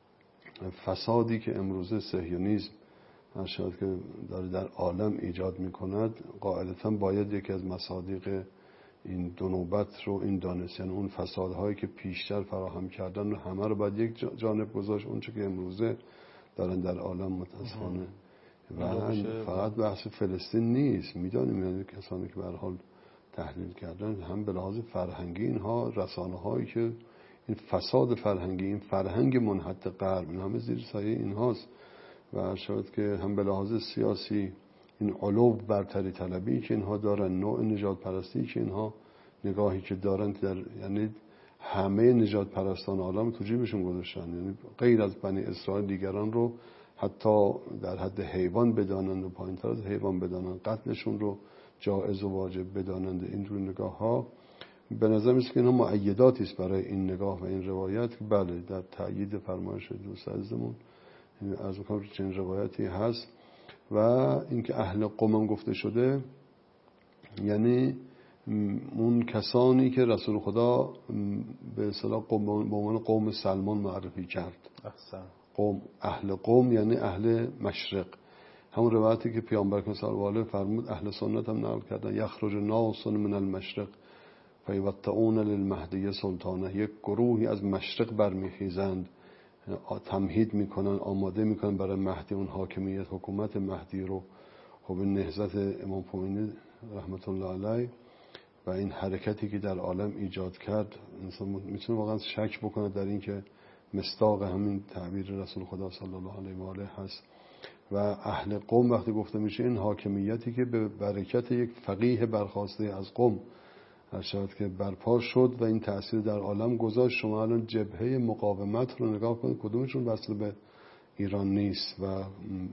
فسادی که امروزه صهیونیسم هر شاید که داره در عالم ایجاد میکند، قاعدتا باید یکی از مصادیق این دو نوبت رو این دانست، یعنی اون فسادهایی که پیشتر فراهم کردن رو همه رو باید یک جانب گذاشت. اون چه که امروزه دارن در عالم متاسفانه و فقط بحث فلسطین نیست، میدانیم یعنی کسانی که به هر حال تحلیل کردن هم به لحاظ فرهنگی اینها رسانه هایی که این فساد فرهنگی، این فرهنگ منحط غرب، این همه زیر سایه اینهاست و شاید که هم به لحاظ سیاسی این علو برتری طلبی که اینها دارن، نوع نجات پرستی که اینها نگاهی که دارن در یعنی همه نجات پرستان عالم تو جیبشون گذاشتن، یعنی غیر از بنی اسرائیل دیگران رو حتی در حد حیوان بدانند و پایین‌تر از حیوان بدانند، قتلشون رو جائز و واجب بدانند. این جور نگاه ها به نظر میاد که اینها مؤیداتی است برای این نگاه و این روایت که بله در تأیید فرمایش دوست عزیزمون از اون چنین روایتی هست. و اینکه اهل قوم هم گفته شده یعنی اون کسانی که رسول خدا به اصطلاح به عنوان قوم سلمان معرفی کرد. احسن. قوم اهل قوم یعنی اهل مشرق، همون روایتی که پیامبر صلی الله علیه و آله فرمود اهل سنت هم نقل کردن یخرج ناس من المشرق فیوطئون للمهدی سلطانه، یک گروهی از مشرق برمیخیزند تمهید میکنن، آماده میکنن برای مهدی اون حاکمیت حکومت مهدی رو. خب این نهضت امام خمینی رحمت الله علیه و این حرکتی که در عالم ایجاد کرد، انسان میتونه واقعا شک بکنه در این که مصداق همین تعبیر رسول خدا صلی الله علیه و آله هست. و اهل قوم وقتی گفته میشه این حاکمیتی که به برکت یک فقیه برخواسته از قوم هر شاید که برپا شد و این تأثیر در عالم گذاشت. شما الان جبهه مقاومت رو نگاه کنید، کدومشون وصل به ایران نیست و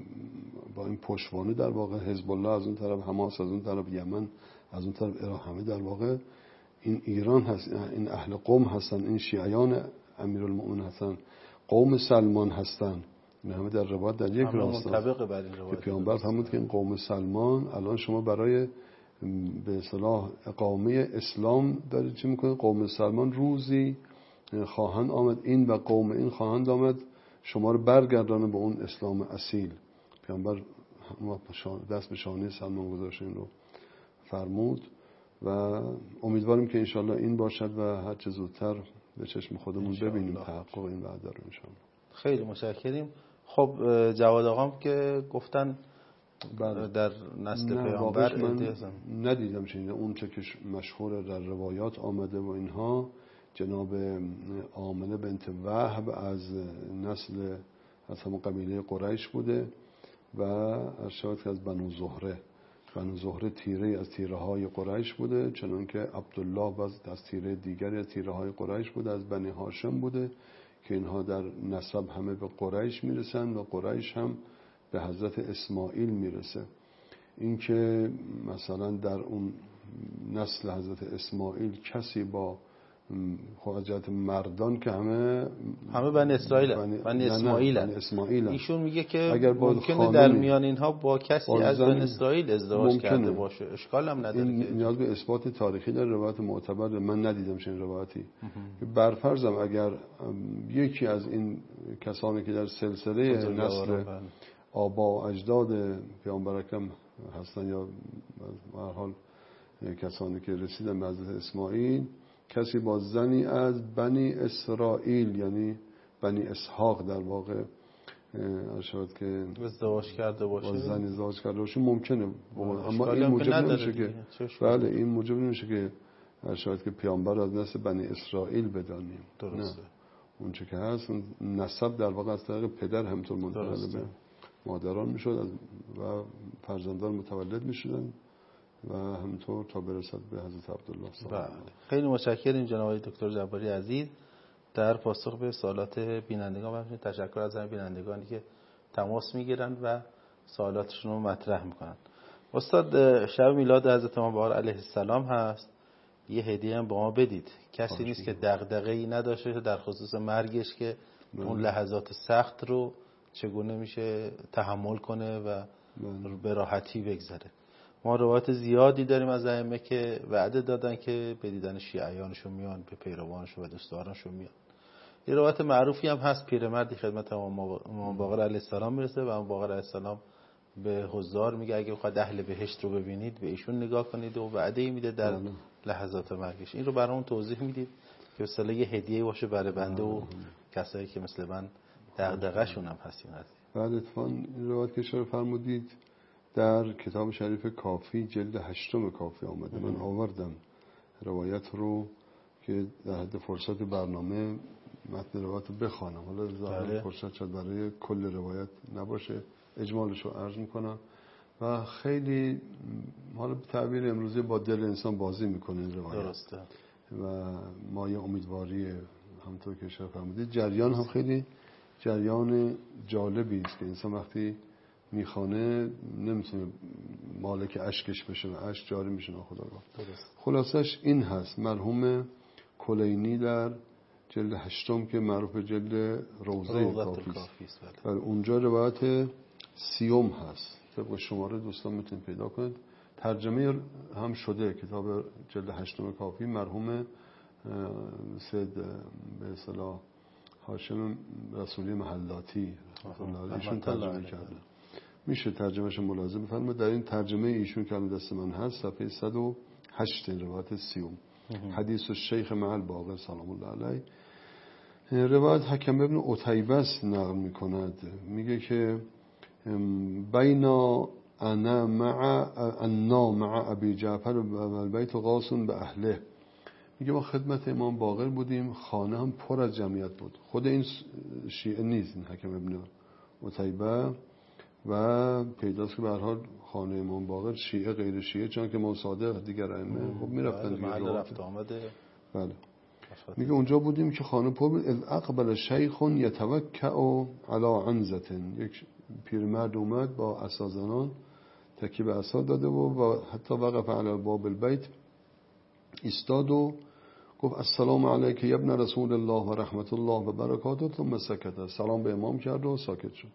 با این پشتوانه در واقع حزب الله از اون طرف، حماس از اون طرف، یمن از اون طرف، عراق، همه در واقع این ایران هست، این اهل قوم هستن، این شیعیان امیرالمومنین هستن، قوم سلمان هستن، این همه در روایت در یک راست که پیامبر فرمود که این قوم سلمان الان شما برای به اصطلاح اقامه اسلام دارید چی میکنید؟ قوم سلمان روزی خواهند آمد، این و قوم این خواهند آمد شما رو برگردانه به اون اسلام اصیل. پیامبر دست به شانه سلمان گذاشت این رو فرمود و امیدواریم که انشالله این باشد و هر چه زودتر به چشم خودمون ببینیم تحقق این وعده رو انشالله. خیلی متشکریم. خب جواد آقام که گفتن در نسل پیامبر ندیدم چنین اون چه که مشهور در روایات آمده و اینها، جناب آمنه بنت وهب از نسل از همون قبیله قریش بوده و ارشاد که از بنو زهره بنو زهره تیره از تیره های قریش بوده، چنان که عبدالله از تیره دیگری از تیره های قریش بوده، از بنی هاشم بوده که اینها در نسب همه به قریش میرسن و قریش هم به حضرت اسماعیل میرسه. این که مثلا در اون نسل حضرت اسماعیل کسی با حجت مردان که همه همه بنی اسرائیل بنی, بنی اسماعیل اسماعیل ایشون میگه که اگر ممکنه در میان اینها با کسی از بنی اسرائیل ازدواج کرده باشه، اشکال هم نداره. این نیاز به اثبات تاریخی در روایت معتبر من ندیدم چنین روایتی. برفرضم اگر یکی از این کسانی که در سلسله نسل آبا و اجداد پیامبر اکرم هستن یا به هر حال کسانی که رسیدن به حضرت اسماعیل، کسی با زنی از بنی اسرائیل یعنی بنی اسحاق در واقع ارشاد که ازدواج کرده باشه، با زنی ازدواج کرده باشه ممکنه، اما این موجب نمیشه که بله این موجب نمیشه که ارشاد که پیامبر از نسل بنی اسرائیل بدانیم. درسته. اون چه که هست نسب در واقع از طریق پدر همطور منتقل به مادران میشد و فرزندان متولد میشدن و همینطور تا برسد به حضرت عبدالله صلی الله علیه و آله. خیلی متشکرم جناب دکتر جباری عزیز در پاسخ به سوالات بینندگان. و تشکر از همه بینندگانی که تماس میگیرن و سوالاتشون رو مطرح میکنن. استاد شب میلاد حضرت امام باقر علیه السلام هست، یه هدیه هم به ما بدید. کسی نیست که دغدغه‌ای نداشته در خصوص مرگش که اون لحظات سخت رو چگونه میشه تحمل کنه و به راحتی بگذره. ما روایت زیادی داریم از ائمه که وعده دادن که به دیدن شیعیانشون میان، به پیروانشون و دوستدارانشون میان. یه روایت معروفی هم هست، پیرمردی خدمت امام باقر علیه السلام میرسه و امام باقر علیه السلام به حضار میگه اگه بخواید اهل بهشت رو ببینید به ایشون نگاه کنید و وعده میده در لحظات مرگش. این رو برامون توضیح میدید که مثلا یه هدیه باشه برای بنده و کسایی که مثل من دغدغه‌شون هم هست این قضیه. بعد اتفاقاً این روایت که اشاره فرمودید در کتاب شریف کافی جلد هشتم کافی آمده. من آوردم روایت رو که در حد فرصت برنامه متن روایت رو بخوانم. حالا ظاهرا فرصت شد برای کل روایت نباشه، اجمالش رو عرض میکنم و خیلی حالا به تعبیر امروزی با دل انسان بازی میکنه این روایت. درسته. و مایه امیدواری همونطور که اشاره فرمودید. جریان هم خیلی جریان جالبی است که انسان وقتی میخوانه نمیتونه مالک اشکش بشه و اشک جاری میشه ناخودآگاه. خلاصش این هست، مرحوم کلینی در جلد هشتم که معروف به جلد روضه کافی است، و اونجا روایت سیوم هست، طبق شماره دوستان میتونید پیدا کنید. ترجمه هم شده کتاب جلد هشتم کافی، مرحوم سید به اصطلاح هاشم رسولی محلاتی ایشون ترجمه کرده. میشه ترجمهش ملاحظه بفرمایید. در این ترجمه ایشون که الان دست من هست صفحه صد و هشت روایت سیوم، حدیث الشیخ مع الباقر سلام الله علیه. روایت حکم ابن عتیبه نقل میکند، میگه که بینا انا مع انا مع ابی جعفر و البیت غاص به اهله. میگه ما خدمت امام باقر بودیم، خانه هم پر از جمعیت بود. خود این شیعه نیست، این حکم ابن عتیبه، و پیداست که به هر حال خانه امام باقر شیعه غیر شیعه چون که امام صادق دیگر ائمه خب میرفتن دیگه رفت آمده. بله. میگه اونجا بودیم که خانه پر بود. اذ اقبل شیخ یتوکع علی عنزه، یک پیرمرد اومد با عصا زنان تکیه به عصا داده و, و حتی وقف علی باب البیت، ایستاد و گفت السلام علیک یا ابن رسول الله و رحمت الله و برکاته، ثم سکت. سلام به امام کرد و ساکت شد.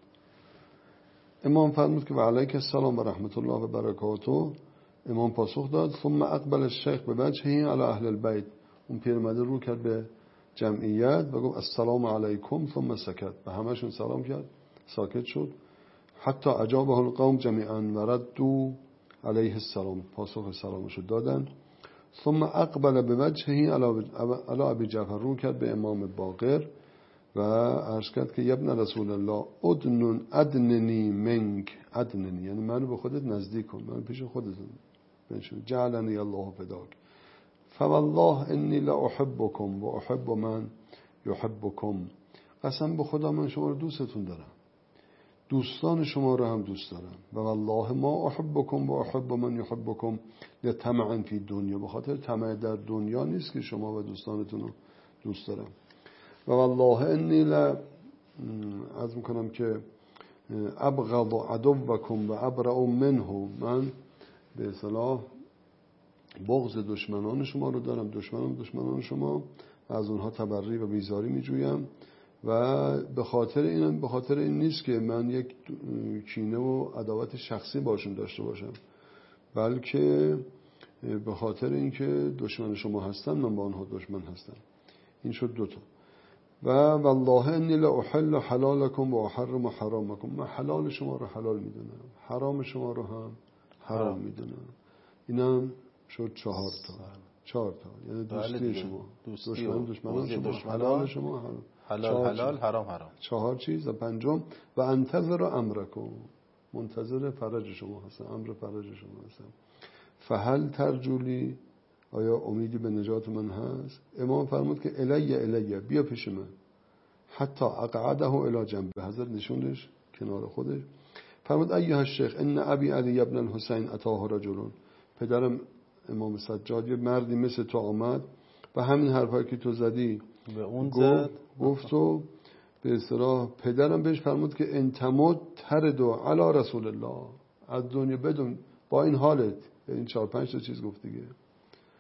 امام فرمود که و علیک السلام و رحمت الله و برکاته. امام پاسخ داد ثم اقبل الشیخ به وجهه علی اهل البیت. اون پیرمرد رو کرد به جمعیت و گفت السلام علیکم ثم سکت. به همشون سلام کرد، ساکت شد. حتی اجابه القوم جمیعا و ردوا علیه السلام، پاسخ سلامشو دادن. ثم اقبل به وجهه علی ابی جعفر، رو کرد به امام باقر و عرض کرد که یا ابن رسول الله ادنن ادننی منک، ادننی یعنی منو به خودت نزدیک کن، من پیش خودت بنشین، جعلنی الله فداک، فوالله انی لا احبکم و احب من یحبکم. قسم به خدا من شما رو دوستتون دارم، دوستان شما رو هم دوست دارم. و والله ما احبکم و احب من یحبکم لطمع فی دنیا، به خاطر طمع در دنیا نیست که شما و دوستانتون رو دوست دارم. و والله انی لا عرض میکنم که ابغض عدوکم و ابرأ منه، من به اصطلاح بغض دشمنان شما رو دارم، دشمنان دشمنان شما و از اونها تبری و بیزاری میجویم. و به خاطر این به خاطر این نیست که من یک کینه و عداوت شخصی باشون داشته باشم، بلکه به خاطر اینکه دشمن شما هستم من با آنها دشمن هستم. این شد دوتا. و والله انی لا احل حلالکم و احرم حرامکم، من حلال شما رو حلال میدونم، حرام شما رو هم حرام میدونم. اینم شد چهار تا چهار تا یعنی دوستی شما، دشمن دشمنان شما، حلال شما حرام، حلال حلال حرام حرام، چهار چیز. و پنجم و انتظر امرکم، منتظر فرج شما هستم، امر فرج شما هستم. فهل ترجولی، آیا امیدی به نجات من هست؟ امام فرمود که الی الی، بیا پیش من. حتی اقعده الی جنبه، حضرت نشوندش کنار خودش. فرمود ایها الشیخ ان ابی علی ابن الحسین اتاه رجل، پدرم امام سجاد یه مردی مثل تو آمد و همین حرفایی که تو زدی به اون زد، گفت و به اصطلاح پدرم بهش فرمود که انتمد تردو علی رسول الله، از دنیا بدون با این حالت، این چهار پنج تا چیز گفت دیگه.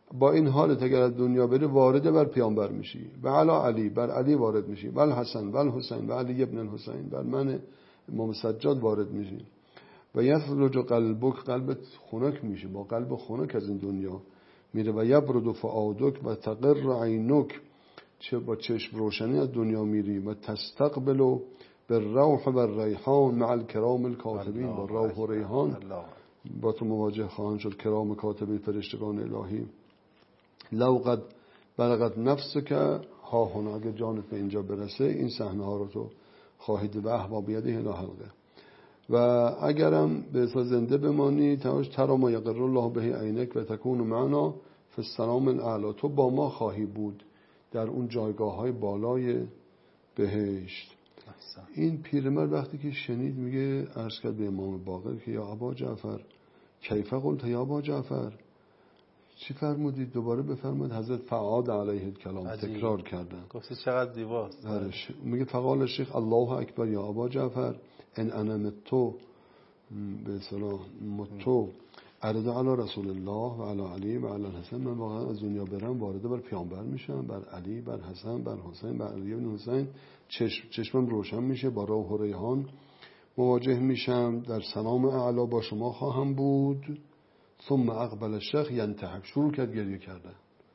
با این حالت اگر از دنیا بری وارد بر پیامبر میشی و علی علی بر علی وارد میشی و الحسن و الحسین و علی ابن الحسین بر من امام سجاد وارد میشی و یخرج قلبک قلبت خنک میشه با قلب خنک از این دنیا میره و یبرد فؤادک و تقر عینک چه با چشم روشنی از دنیا میری و تستقبل بالروح و الریحان مع الکرام الکاتبین با روح و ریحان با تو مواجه خواهند شد کرام کاتبین فرشتگان الهی. لو قد بلغت نفسک ها هنا اگر جانت به اینجا برسه این صحنه ها رو تو خواهید و احبابیده الی حلقه و اگرم به تو زنده بمانی تاش ترا ما یقر الله به عینک و تکون معنا فی السلام الاعلی تو با ما خواهی بود در اون جایگاه های بالای بهشت. این پیرمرد وقتی که شنید میگه عرض کرد به امام باقر که یا ابا جعفر کیف قلت یا ابا جعفر چی فرمودید؟ دوباره بفرمود. حضرت فعاد علیه الکلام تکرار کردن. گفتی چقدر زیباست. میگه فقال الشیخ الله اکبر یا ابا جعفر ان انا متو به اصطلاح متو عرض علی رسول الله و علی علی و علی الحسن من واقعا از دنیا برم وارد بر پیامبر میشم بر علی بر حسن بر حسین بر علی بن حسین چشم چشمم روشن میشه با روح و ریحان مواجه میشم در سلام اعلی با شما خواهم بود. ثم اقبل الشیخ ینتحب شروع کرد گریه کردن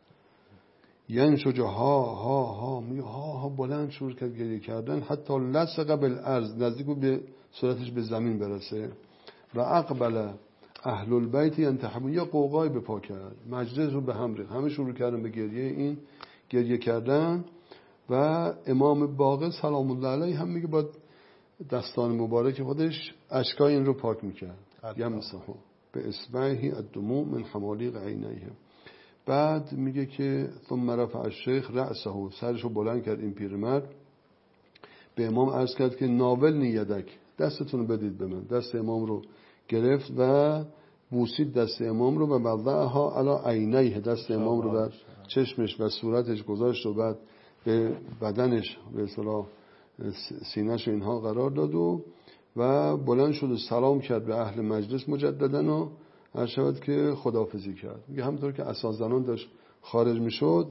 ینشج ها ها ها می ها ها بلند شروع کرد گریه کردن حتی لصق بالارض نزدیک به صورتش به زمین برسه و اقبل اهل البیت ینتحبون یا قوقای به پا کرد مجلس رو به هم ریخت همه شروع کردن به گریه این گریه کردن و امام باقر سلام الله علیه هم میگه با دستان مبارک خودش اشکای این رو پاک میکرد یمسحه به اصبعه الدموع من حمالیق عینیه. بعد میگه که ثم رفع الشیخ رأسه سرش رو بلند کرد این پیرمرد به امام عرض کرد که ناول نیدک دستتون رو بدید به من. دست امام رو گرفت و بوسید دست امام رو و وضعها علی عینیه دست امام رو بر چشمش و صورتش گذاشت و بعد به بدنش به اصطلاح سینه‌ش اینها قرار داد و و بلند شد و سلام کرد به اهل مجلس مجددا و هر شود که خداحافظی کرد. میگه همونطور که اساس زنان داشت خارج میشد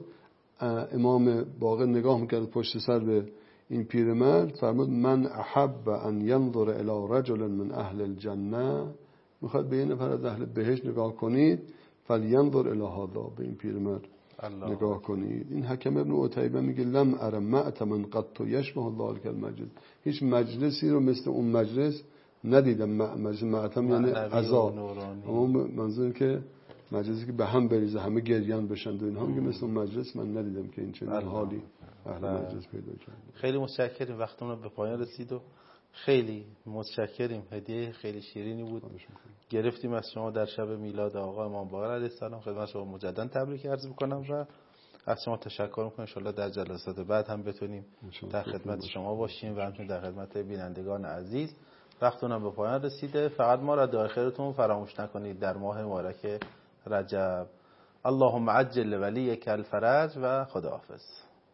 امام باقر نگاه میکرد پشت سر به این پیرمرد فرمود من احب ان ينظر الى رجل من اهل الجنه میخواد به یه نفر از اهل بهشت نگاه کنید فلینظر الی هذا به این پیرمرد نگاه کنید. این حکم ابن عتیبه میگه لم ارى معتمن قط یشبه ذلک المجلس هیچ مجلسی رو مثل اون مجلس ندیدم. مجلس معتم یعنی عزا اما منظور که مجلسی که به هم بریزه همه گریان بشن و اینها میگه مثل اون مجلس من ندیدم که این چنین حالی اهل مجلس پیدا کرد. خیلی متشکریم وقتمون به پایان رسید و خیلی متشکریم هدیه خیلی شیرینی بود گرفتیم از شما در شب میلاد آقا امام باقر علیه السلام. خدمت شما مجددا تبریک عرض میکنم و از شما تشکر میکنم. ان شاءالله در جلسات بعد هم بتونیم در خدمت شما باشیم و همچنین در خدمت بینندگان عزیز. وقتمون به پایان رسیده. فقط ما را دعای خیرتون فراموش نکنید در ماه مبارک رجب. اللهم عجل ولیک الفرج و خداحافظ.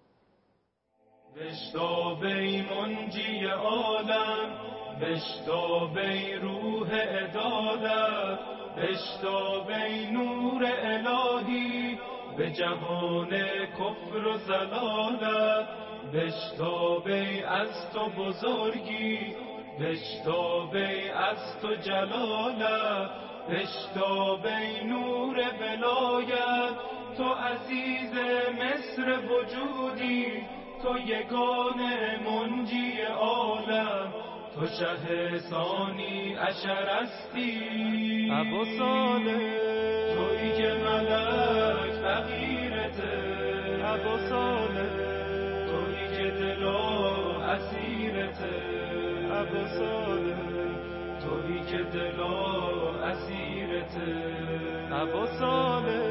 بشتاب ای منجی عالم بشتاب ای روح عدالت بشتاب ای نور الهی به جهان کفر و ضلالت بشتاب ای از تو بزرگی بشتاب ای از تو جلالت بشتاب ای نور ولایت تو عزیز مصر وجودی تو یگانه منجی عالم تو شه ثانی عشرستی ابو صالح تویی که ملک فقیرته ابو صالح تویی که دلا اسیرته ابو صالح تویی که دلا اسیرته ابو صالح